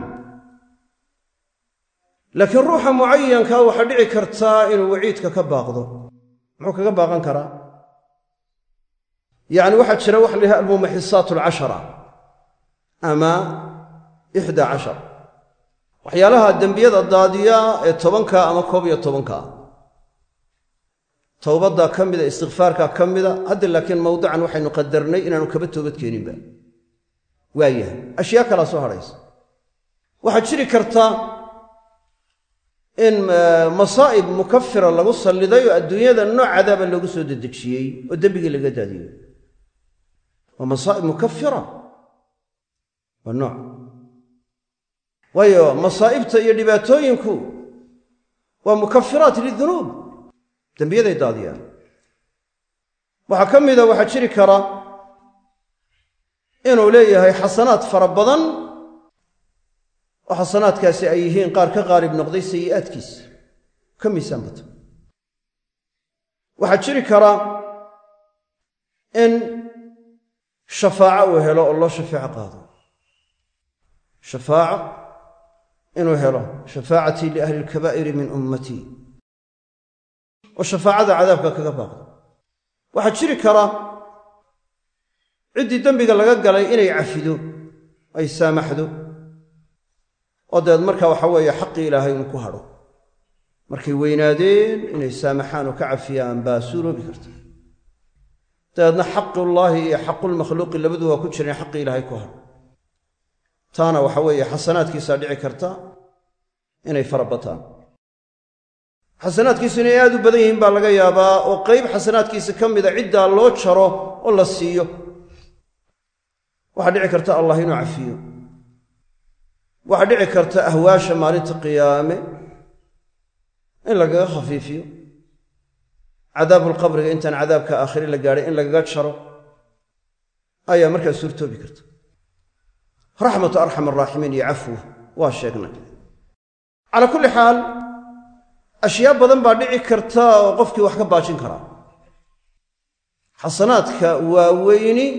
laakiin ruuxa mucayankaa waxaa dhici kartaa inuu waciidka ka baaqdo muxuu kaga baaqan karaa yacni waxaa jira waxa la yidhaha almumaxisaat alcashara ama ixda cashar waxyaalaha dembiyada daadiya ee tobanka ama koob iyo tobanka towbaddaa ka mida istikfaarkaa ka mida hadda laakiin mawdican waxaynu qadarnay inaanu kaba toobad keeninba waayahay ashyaa kalaa soo hadhaysa waxaa jiri karta in masaa'ib mukafira lagu salliday oo adduunyada nooc cadaaba loogu soo dedejiyey oo dembigii laga daadiyey waa masaa'ib mukafira waa nooc waayo masaa'ibta iyo dhibaatooyinku waa mukafiraat lidunuub dembiyaday daadiyaan waxaa ka mida waxaa jiri kara inuu leeyahay xasanaad fara badan oo xasanaadkaasi ay yihiin qaar ka qaalib noqday sayi'aadkiisa ka miisaan bata waxaa jiri kara in shafaaco uu helo oo loo shafeeco qaado shafaaco inuu helo shafaacatii liahli alkabaa'iri min ummatii oo shafaacada cadaabka kaga baaqdo waxaa jiri kara ciddii dembiga laga galay inay cafido ay saamaxdo oo dabeed markaa waxa weeye xaqii ilaahay inu ku hadho markay weynaadeen inay saamaxaan oo ka cafiyaan baa suuroobi karta dabeedna xaqullaahi iyo xaqulmakhluuqi labadu waa ku jireen xaqii ilaahay ku hadho taana waxa weeye xasanaadkiisaa dhici karta inay fara bataan xasanaadkiisu inay aad u badan yihiin baa laga yaabaa oo qayb xasanaadkiisa ka mida ciddaa loo jaro oo la siiyo waxaa dhici karta allah inuu cafiyo waxaa dhici karta ahwaasha maalinta qiyaame in lagaga khafiifiyo cadaabulqabriga intaan cadaabka aakhire la gaadhay in lagaga jaro ayaa markaa suurtoobi karta raxmatu arxam araaximiin iyo cafwu waa sheegnay calaa kulli xaal ashyaa badan baa dhici karta oo qofkii wax ka baajin karaa xasanaadka waaweyni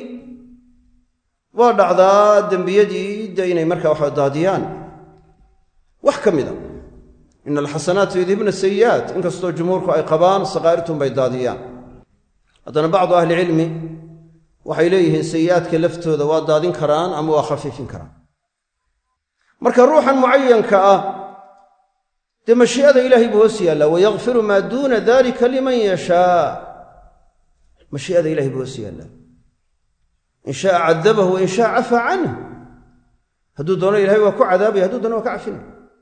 waa dhacdaa dembiyadii de inay markaa waxa daadiyaan wax ka mida ina alxasanaatu yudhibna sayi'aat inkastoo jumhuurku ay qabaan saqaa'irtun bay daadiyaan haddana bacdu ahlicilmi waxay leeyihiin sayi'aadka laftooda waa daadin karaan ama waa khafiifin karaan marka ruuxan mucayanka ah dee mashii'ada ilaahay buu hoos yaallaa wayakfiru maa duuna dalika liman yashaa mashii'ada ilahay buu hoos yaallaa in shaaa cadabahu wain shaa cafaa canh hadduu doono ilahay waa ku cadaabaya hadduu doono waa ka cafinaya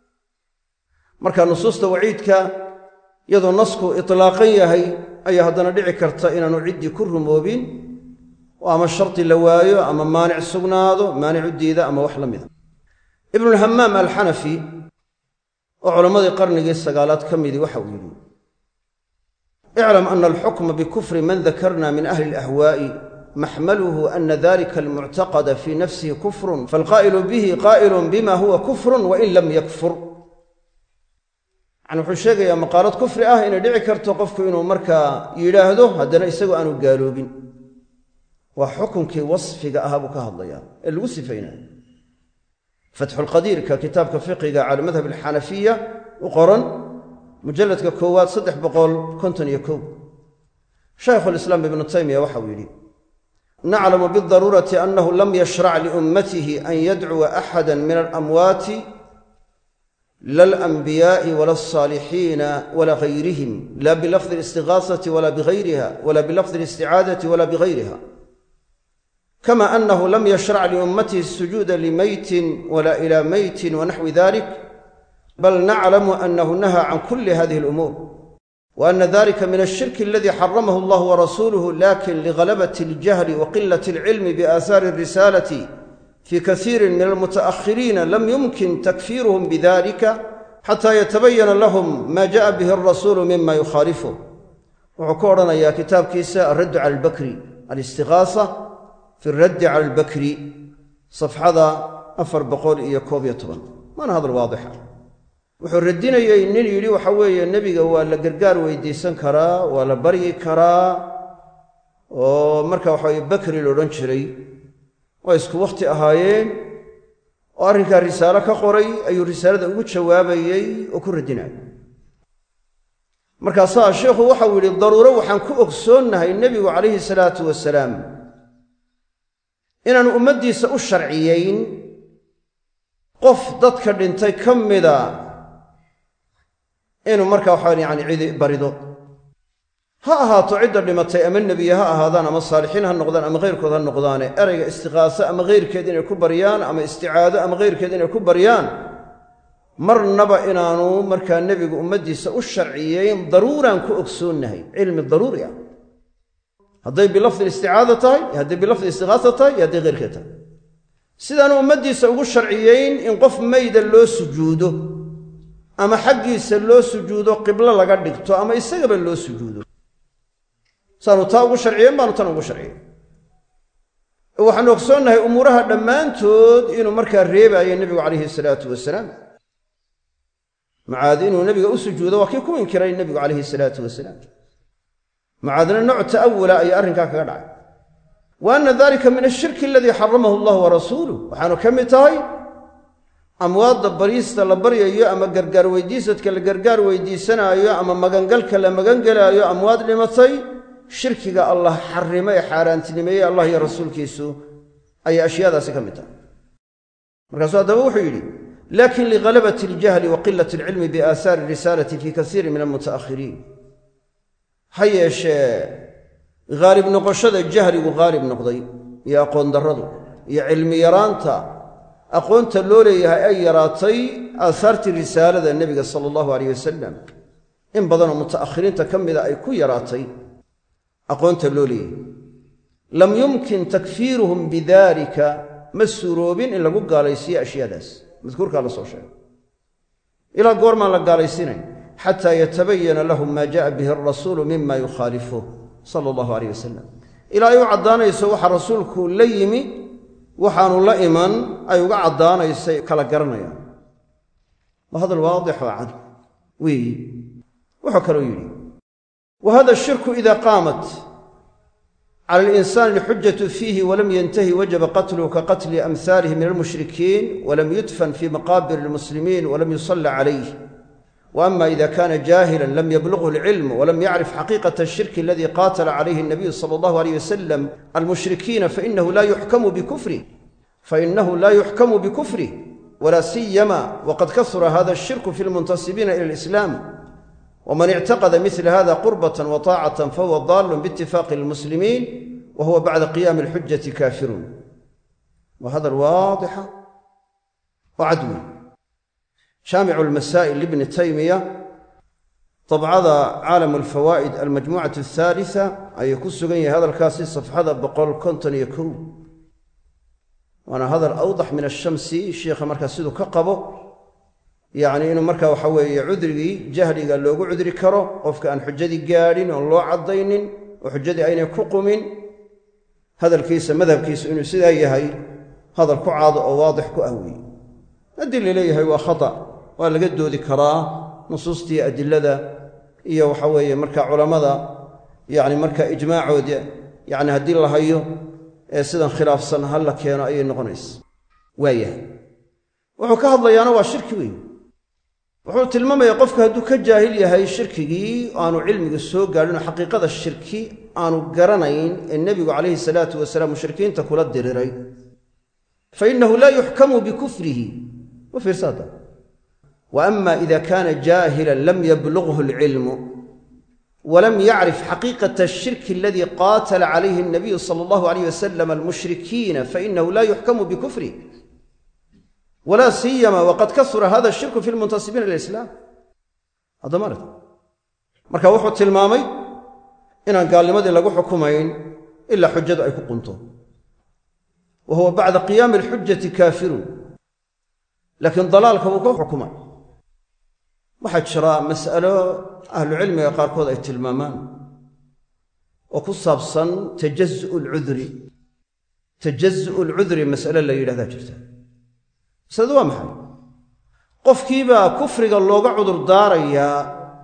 marka nusuusta waciidka iyadoo nasku itlaaqan yahay ayaa haddana dhici karta inaanu ciddii ku rumoobin oo ama shardi la waayo ama maanic sugnaado maanicu diida ama wax la mida ibnulhamaam alxanafi oo culammadii qarnigii sagaalaad ka midii waxa uu yidhi iclam ana alxukma bikufri man dakarna min ahli alahwaa'i maxmaluhu ana dalika almuctaqada fii nafsihi kufrun faalqaa'ilu bihi qaa'ilun bima huwa kufrun wain lam yakfur yani wuxuu sheegayaa maqaalad kufri ah inay dhici karto qofku inuu markaa yidhaahdo haddana isagoo aanu gaaloobin waa xukunkii wasfiga ahaa buu ka hadlayaa ee lagu sifaynayo fatxulqadiirka kitaabka fiqiga cala madhab alxanafiya u qoran mujalladka koowaad saddex boqol konton iyo kow shaykhulislaam ibnu taymiya waxa uu yidhi naclamu bidaruurati annahu lam yashrac liummatihi an yadcuwa axada min alamwaati la alanbiyaa'i wala alsaalixiina wala gayrihim la bilafdi alistigaasati wala bigayriha wala bilafdi alisticaadati wala bigayriha kama annahu lam yashrac liummatihi asujuuda limaytin wala ila maytin wanaxwi dalik bal naclamu annahu nahaa can kulli hadihi alumuur وأن ذلك من الشرك الذي حرمه الله ورسوله لكن لغلبة الجهل وقلة العلم بآثار الرسالة في كثير من المتأخرين لم يمكن تكفيرهم بذلك حتى يتبين لهم ما جاء به الرسول مما يخالفه. وعكورنا يا كتاب كيسا الرد على البكري الاستغاثة في الرد على البكري صفحة أفر بقول إيا كوبيتون من هذا الواضح wuxuu radinayay nin yiri waxa weeye nabiga waa la gargaar weydiisan karaa waa la bari karaa oo marka waxa ay Bakri loo dhan jiray way isku waqti ahaayeen oo arrinka risaalo ka qoray ayuu risaalada ugu jawaabayay oo ku radinay marka saa sheekhu waxa uu yiri daruuro waxaan ku ogsoonahay nabigu kaleeyhi salaatu wasalaam inaan ummadiisa u sharciyeyn qof dadka dhintay kamida inuu markaa waxaan yani cidi barido ha ahaato cidda dhimatay ama nebiye ha ahaadaan ama saalixiin ha noqdaan ama keyrkood ha noqdaane ereyga istiqaaso ama keyrkeed inay ku baryaan ama isticaado ama keyrkeed inay ku baryaan marnaba inaanu markaa nebigu ummaddiisa u sharciyeyn daruuraan ku ogsoonnahay cilmi daruuri ah hadday bilafdi isticaada tahay iyo hadday bilafdi istiqaasa tahay iyo hadday keyrkeed tahay sidaanu ummaddiisa ugu sharciyeyn in qof mayda loo sujuudo ama xaggiisa loo sujuudo qiblo laga dhigto ama isagaba loo sujuudo saanu taa ugu sharciyeen baanu tan ugu sharciyeen waxaan ogsoonnahay umuuraha dhammaantood inuu markaa reebayo nebigu calayhi salaatu wasalaam macaad inuu nebiga u sujuudo waa kii ku inkiray nebigu calayhi salaatu wasalaam macaadna nooc ta'awula ayaa arrinkaa kaga dhacay wa anna dalika min ashirki aladii xaramahu allahu warasuuluh waxaanu ka mid tahay amwaadda bariista la baryayo ama gargaar weydiisadka la gargaar weydiisanaayo ama magangalka la magangelaayo amwaad dhimatay shirkiga allah xarimo ee xaaraantinimeeyey allah iyo rasuulkiisu ayay ashyaadaasi ka mid tahay markaasuu haddaba wuxuu yidhi laakin lighalabati aljahli wa qilati alcilmi biaahaari risaalati fi kasiirin min almuta'akhiriin ha yeeshee haalib noqoshada jahligu haalib noqday iyo aqoon darradu iyo cilmi yaraanta aqoonta loo leeyahay ay yaraatay aahaartii risaalada nebiga sala allahu alayh wasalam in badanoo muta'akhiriinta ka mida ay ku yaraatay aqoonta loo leeyahay lam yumkin takfiiruhum bidaalika ma suuroobin in lagu gaalaysiiyo ashyaadaas madkuurkaa la soo sheegay ilaa goormaan la gaalaysiinayn xataa yatabayana lahum maa ja'a bihi alrasuulu mima yukhaalifuh sala allahu alayh wasalam ilaa ay u caddaanayso waxa rasuulku la yimi waxaanu la iman ay uga caddaanaysay kala garanayaan waa hadal waadix oo cad weeyi wuxuu kaloo yidhi wa hada ashirku ida qaamat cala alinsaani alxujatu fiihi walam yantahi wajaba qatluhu ka qatli amhaalihi min almushrikiin walam yudfan fii maqaabir almuslimiin walam yusalla calayh وأما إذا كان جاهلا لم يبلغه العلم ولم يعرف حقيقة الشرك الذي قاتل عليه النبي صلى الله عليه وسلم المشركين فإنه لا يحكم بكفره فإنه لا يحكم بكفره ولا سيما وقد كثر هذا الشرك في المنتسبين إلى الإسلام ومن اعتقد مثل هذا قربة وطاعة فهو ضال باتفاق المسلمين وهو بعد قيام الحجة كافر وهذا الواضح وعدوي شامع المسائل لابن تيمية طبعة عالم الفوائد المجموعة الثالثة أي كسغني هذا الكاسي صفحة بقول كنتن يكون وأنا هذا الأوضح من الشمس الشيخ مركز سيدو كقبه يعني إنه مركز وحوي عذري جهلي قال له عذري كره وفك أن حجدي قالين والله عضين وحجدي أين كقم هذا الكيس مذهب كيس إنه سيداي هاي هذا الكعاض أو واضح كأهوي أدل إليه هو خطأ ولا قدوا ذكراه نصوصتي أدلة إيه وحوي مركا علماء يعني مركا إجماع يعني هدي الله هيو سيدان خلاف سنة هلا كانوا أي نقنيس وياه وحكى الله يانا والشرك وين وحول تلمما يقفك هدو كجاهلية هاي الشركي آنو علمي السوق قالوا حقيقة الشركي آنو قرنين النبي عليه الصلاة والسلام مشركين تقول الدريري فإنه لا يحكم بكفره وفي رسالة وأما إذا كان جاهلا لم يبلغه العلم ولم يعرف حقيقة الشرك الذي قاتل عليه النبي صلى الله عليه وسلم المشركين فإنه لا يحكم بكفره ولا سيما وقد كثر هذا الشرك في المنتصبين للإسلام هذا مرض marka wuxuu tilmaamay inaan gaalnimadii lagu xukumayn ilaa xujadu ay ku qunto wa huwa bacda qiyaami alxujati kaafirun laakiin dalaalka wuu ka xukumay waxaa jira mas'alo ahlucilmiga qaarkood ay tilmaamaan oo ku saabsan tajazu'u alcudri tajazu'u alcudri mas'ale la yidhahdaa jirta masaladu waa maxay qofkiibaa kufriga looga cudur daarayaa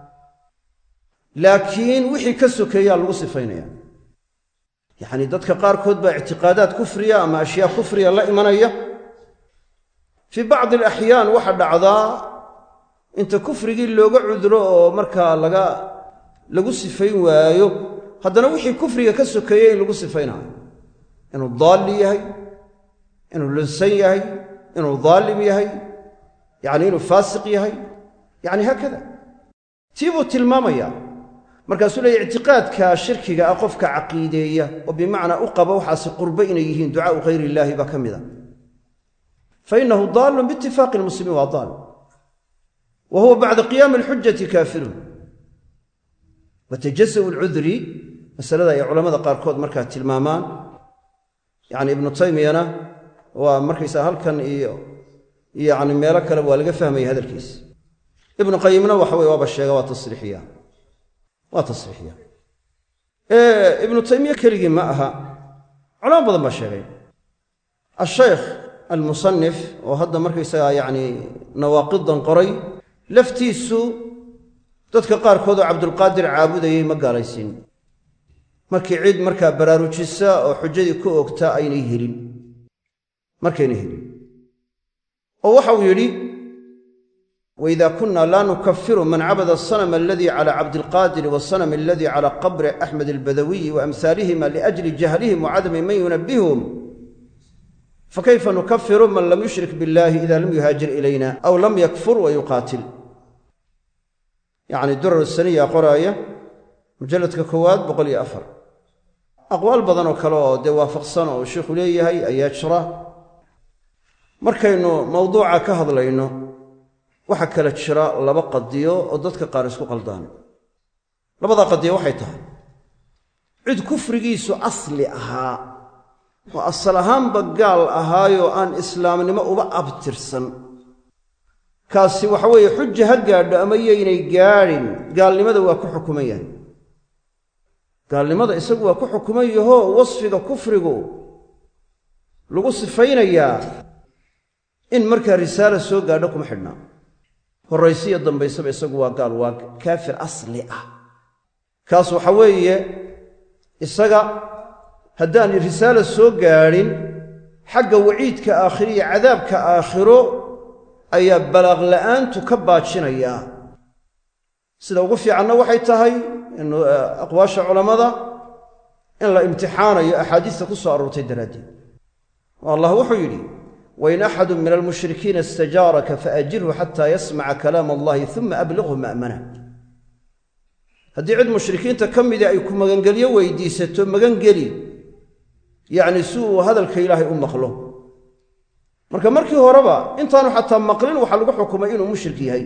laakiin wixii ka sokeeyaa lagu sifaynaya yacni dadka qaarkood baa ictiqaadaad kufriya ama ashyaa kufriya la imanaya fii bacdi alaxyaan waxa dhacdaa inta kufrigii looga cudro oo markaa laga lagu sifayn waayo haddana wixii kufriga ka sokeeyey in lagu sifaynayo inuu daalli yahay inuu lunsan yahay inuu daalim yahay yacni inuu faasiq yahay yacni haakada tii buu tilmaamayaa markaasuu leeyahy ictiqaadka shirkiga ah qofka caqiideeya oo bimacnaa u qaba waxaasi qurbo inay yihiin ducaa'u hayr illaahi baa ka mid a fa innahu daallun biitifaaqi lmuslimiin waa daal wa huwa bacda qiyaami alxujati kaafirun wa tajaza'u alcudri masalada ay culammada qaarkood markaa tilmaamaan yacni ibnu taymiyana waa markaysaa halkan iyo yacni meelo kale waa laga fahmaya hadalkiisa ibnu qayimna waxa weye waaba sheega waa tasriixiya waa tasriixiya ibnu taymiya keligii ma aha culamo badan baa sheegay ashaykh almusanif oo hadda markaysagaa yacni nawaaqidan qoray laftiisu dadka qaarkood oo cabdulqaadir caabudayay ma gaalaysiin markii cid markaa baraarujisa oo xujadii ku ogta aynay helin markaynay helin oo waxa uu yidhi وإذا كنا لا نكفر من عبد الصنم الذي على عبد القادر والصنم الذي على قبر أحمد البدوي وأمثالهما لأجل جهلهم وعدم من ينبههم فكيف نكفر من لم يشرك بالله إذا لم يهاجر إلينا أو لم يكفر ويقاتل يعني الدرر السنية قراية مجلد ككواد بقول يا أفر أقوال بدن وكلا دوافق صنع والشيخ ليه هي أيات شرا مركينو موضوع كهض لينو waxa kala jira laba qadiyo oo dadka qaar isku qaldaan labada qadiyo waxay tahay cid kufrigiisu asli ahaa oo asal ahaan bagaal ahaayo aan islaamnimo uba abtirsan kaasi waxa weeye xujo ha gaadho ama yaynay gaadhin gaalnimada waa ku xukuman yahay gaalnimada isagu waa ku xukuman yaho wasfiga kufrigu lagu sifaynayaa in markaa risaala soo gaadho kuma xidhnaa horaysiya dambaysaba isagu waa gaal waa kaafir asli ah kaas waxa weeye isaga haddaan risaala soo gaadhin xagga waciidka aakhiro iyo cadaabka aakhiro ayaa balaaq la'aantu ka baajinayaa sida ugu fiicanna waxay tahay in aqwaasha culammada in la imtixaanayo axaadiista ku soo aroortay daraaddeed oo allah wuxuu yidhi وإن أحد من المشركين استجارك فأجره حتى يسمع كلام الله ثم أبلغه مأمنه هذه عد مشركين تكمل أيكم مغنقلية ويديستم مغنقلي يعني سوء هذا الكيله أم خلوه مركا مركي هو ربا انتانو حتى مقلين وحلقوا حكومين ومشركي هاي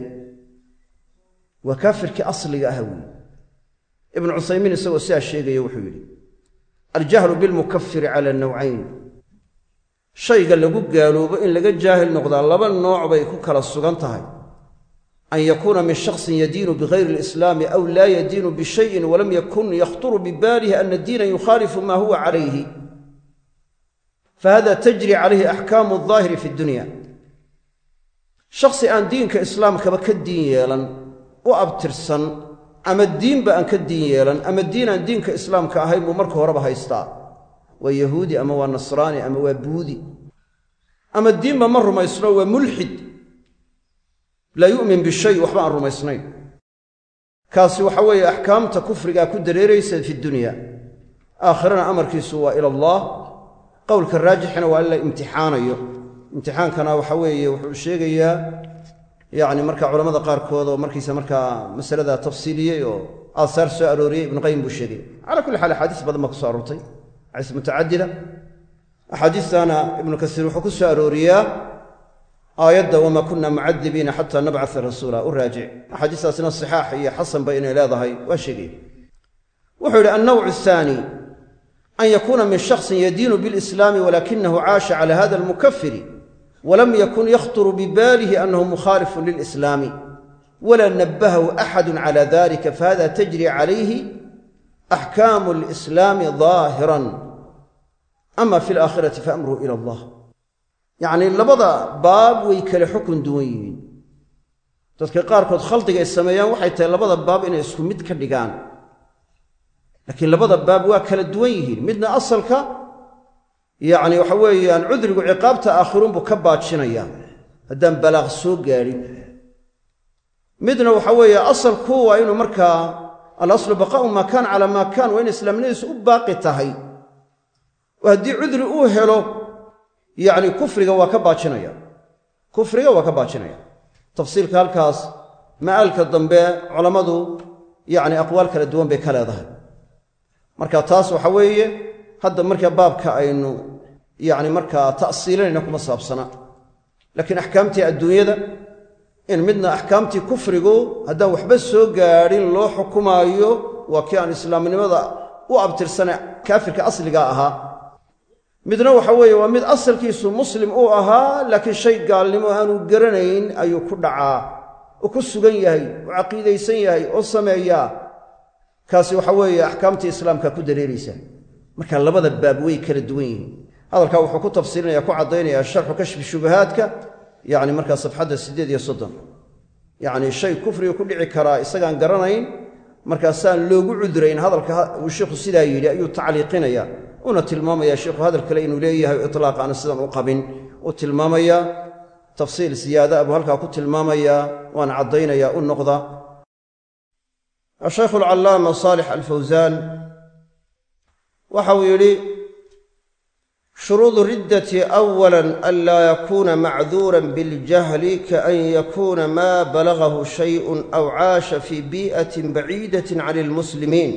وكافر كأصلي أهوي ابن عثيمين سوى سيا الشيء يوحيلي الجهل بالمكفر على النوعين shayga lagu gaaloobo in laga jaahil noqdaa laba nooc bay ku kala sugan tahay an yakuuna min shakhsin yadiinu bigayri alislaami aw laa yadiinu bishayin walam yakun yakhturu bibaalihi ana diina yukhaalifu maa huwa calayhi fahada tajri calayhi axkaamu aldaahiri fi ddunya shakhsi aan diinka islaamkaba ka diin yeelan u abtirsan ama diinba aan ka diin yeelan ama diin aan diinka islaamka ahayn buu marka horeba haystaa waa yahuudi ama waa nasraani ama waa buudi ama diinba ma rumaysno waa mulxid laa yu'min bishay waxba aan rumaysnayn kaasi waxa weeye axkaamta kufrigaa ku dareeraysa fi dunya aakhirana amarkiisu waa ila allah qowlka raajixina waa in la imtixaanayo imtixaankana waxa weeye wuxuu sheegayaa yacni markaa culamada qaarkood oo markiisa markaa masalada tafsiiliyey oo aasaar soo arooriyey ibnu qayim buu sheegay calaa kulli xaal axaadiis badan baa ku soo aroortay axaadiis mutacadida axaadiistana ibnu kasiir wuxuu ku soo arooriyaa aayadda wamaa kunna mucadibiina xataa nabcaa rasuula u raajic axaadiistaasina sixaax iyo xasanba inay leedahay waa sheegay wuxuu yidhi annawcu athaani an yakuuna min shaksin yadiinu bilislaami walakinahu caasha cala hada almukafiri walam yakun yakhturu bibaalihi annahu mukhaalifun lilislaami wala nabahahu axadu cala dalika fahada tajri calayhi axkaamu alislaami daahiran ama fi alaakhirati faamruhu ila allah yacnii labada baab way kale xukun duwan yihiin dadka qaarkood khaldiga ay sameeyaan waxay tahay labada baab inay isku mid ka dhigaan laakiin labada baab waa kala duwan yihiin midna asalka yacni waxa weeyaan cudrigu ciqaabta aakhiruunbuu ka baajinayaa haddaan balaaq soo gaadhin midna waxa weeye asalku waa inuu markaa alaslu baqaa'u maa kaan calaa maa kaan waa in islaamnimadiisu u baaqi tahay oo haddii cudri uu helo yacni kufriga waa ka baajinaya kufriga waa ka baajinaya tafsiilka halkaas ma'aalka dambe culammadu yacni aqwaal kala duwan bay ka leedahay marka taas waxa weeye hadda marka baabka aynu yacni markaa ta'siilinayna kuma saabsana laakiin axkaamtii adduunyada in midna axkaamtii kufrigu haddaan waxba soo gaadhin loo xukumaayo waa kii aan islaamnimada u abtirsana kaafirka asliga ahaa midna waxa weeye waa mid asalkiisu muslim uu ahaa laakiin shay gaalnimo aanu garanayn ayuu ku dhacaa oo ku sugan yahay oo caqiidaysan yahay oo sameeyaa kaasi waxa weeye axkaamtii islaamka ku dareeraysa marka labada baab way kala duwan yihiin hadalkaa wuxuu ku tafsiilinaya ku caddaynaya sharxu kashfi shubahaadka yacni markaa safxadda siddeed iyo soddon yacni shay kufriga ku dhici karaa isagaan garanayn markaasaan loogu cudrayn hadalka uu sheikhu sidaa yidhi ayuu tacliiqinaya una tilmaamaya sheikhu hadal kale inuu leeyahay o itlaaq aana sidan u qabin uu tilmaamaya tafsiil siyaada buu halkaa ku tilmaamaya waana caddaynaya u noqda ashaykhu alcallaama saalix alfawsaan waxa uu yidhi shuruudu riddati awalan an laa yakuuna macduuran biاljahli kaan yakuuna maa balagahu shayءun aw caasha fii bii'atin baciidatin can اlmuslimiin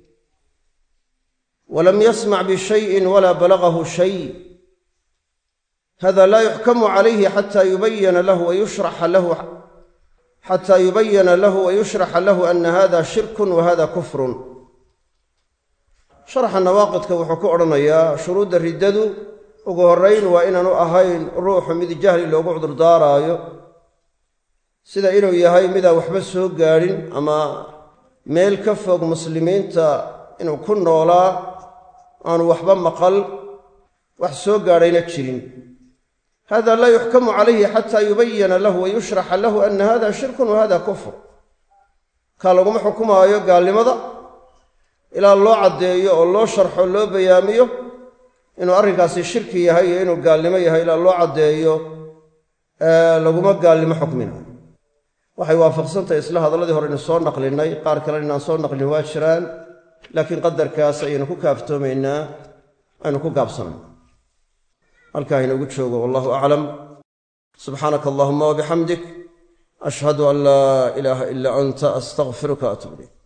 walam yasmac bishayin walaa balagahu shay hada laa yuxkamu calayhi xataa yubayana lahu wayushraxa lahu xataa yubayana lahu wayushraxa lahu ana hada shirkun wa hada kufrun sharaxa nawaaqidka wuxuu ku odhanayaa shuruudda riddadu ugu horrayn waa inaanu ahayn ruuxu mid jahli loogu cudurdaaraayo sida inuu yahay midaan waxba soo gaadhin ama meel ka fog muslimiinta inuu ku noolaa aanu waxba maqal wax soo gaadhayna jirin hada laa yuxkamu calayhi xataa yubayana lahu wayushraxa lahu ana hada shirkun wa hada kufr kaa laguma xukumaayo gaalnimada ilaa loo caddeeyo oo loo sharxo loo bayaamiyo inuu arrinkaasi shirki yahay iyo inuu gaalnimo yahay ilaa loo caddeeyo laguma gaalnimo xukminayo waxay waafaqsantahay isla hadalladii hore inu soo naqlinnay qaar kalena inaan soo naqlin waa jiraan laakiin qadarkaas ayaynu ku kaaftoomaynaa aynu ku gaabsanay halkaa inoogu joogo wallahu aclam subxaanaka allahuma wabixamdik ashhadu an laa ilaaha ilaa anta astaqfiruka atuub ilayk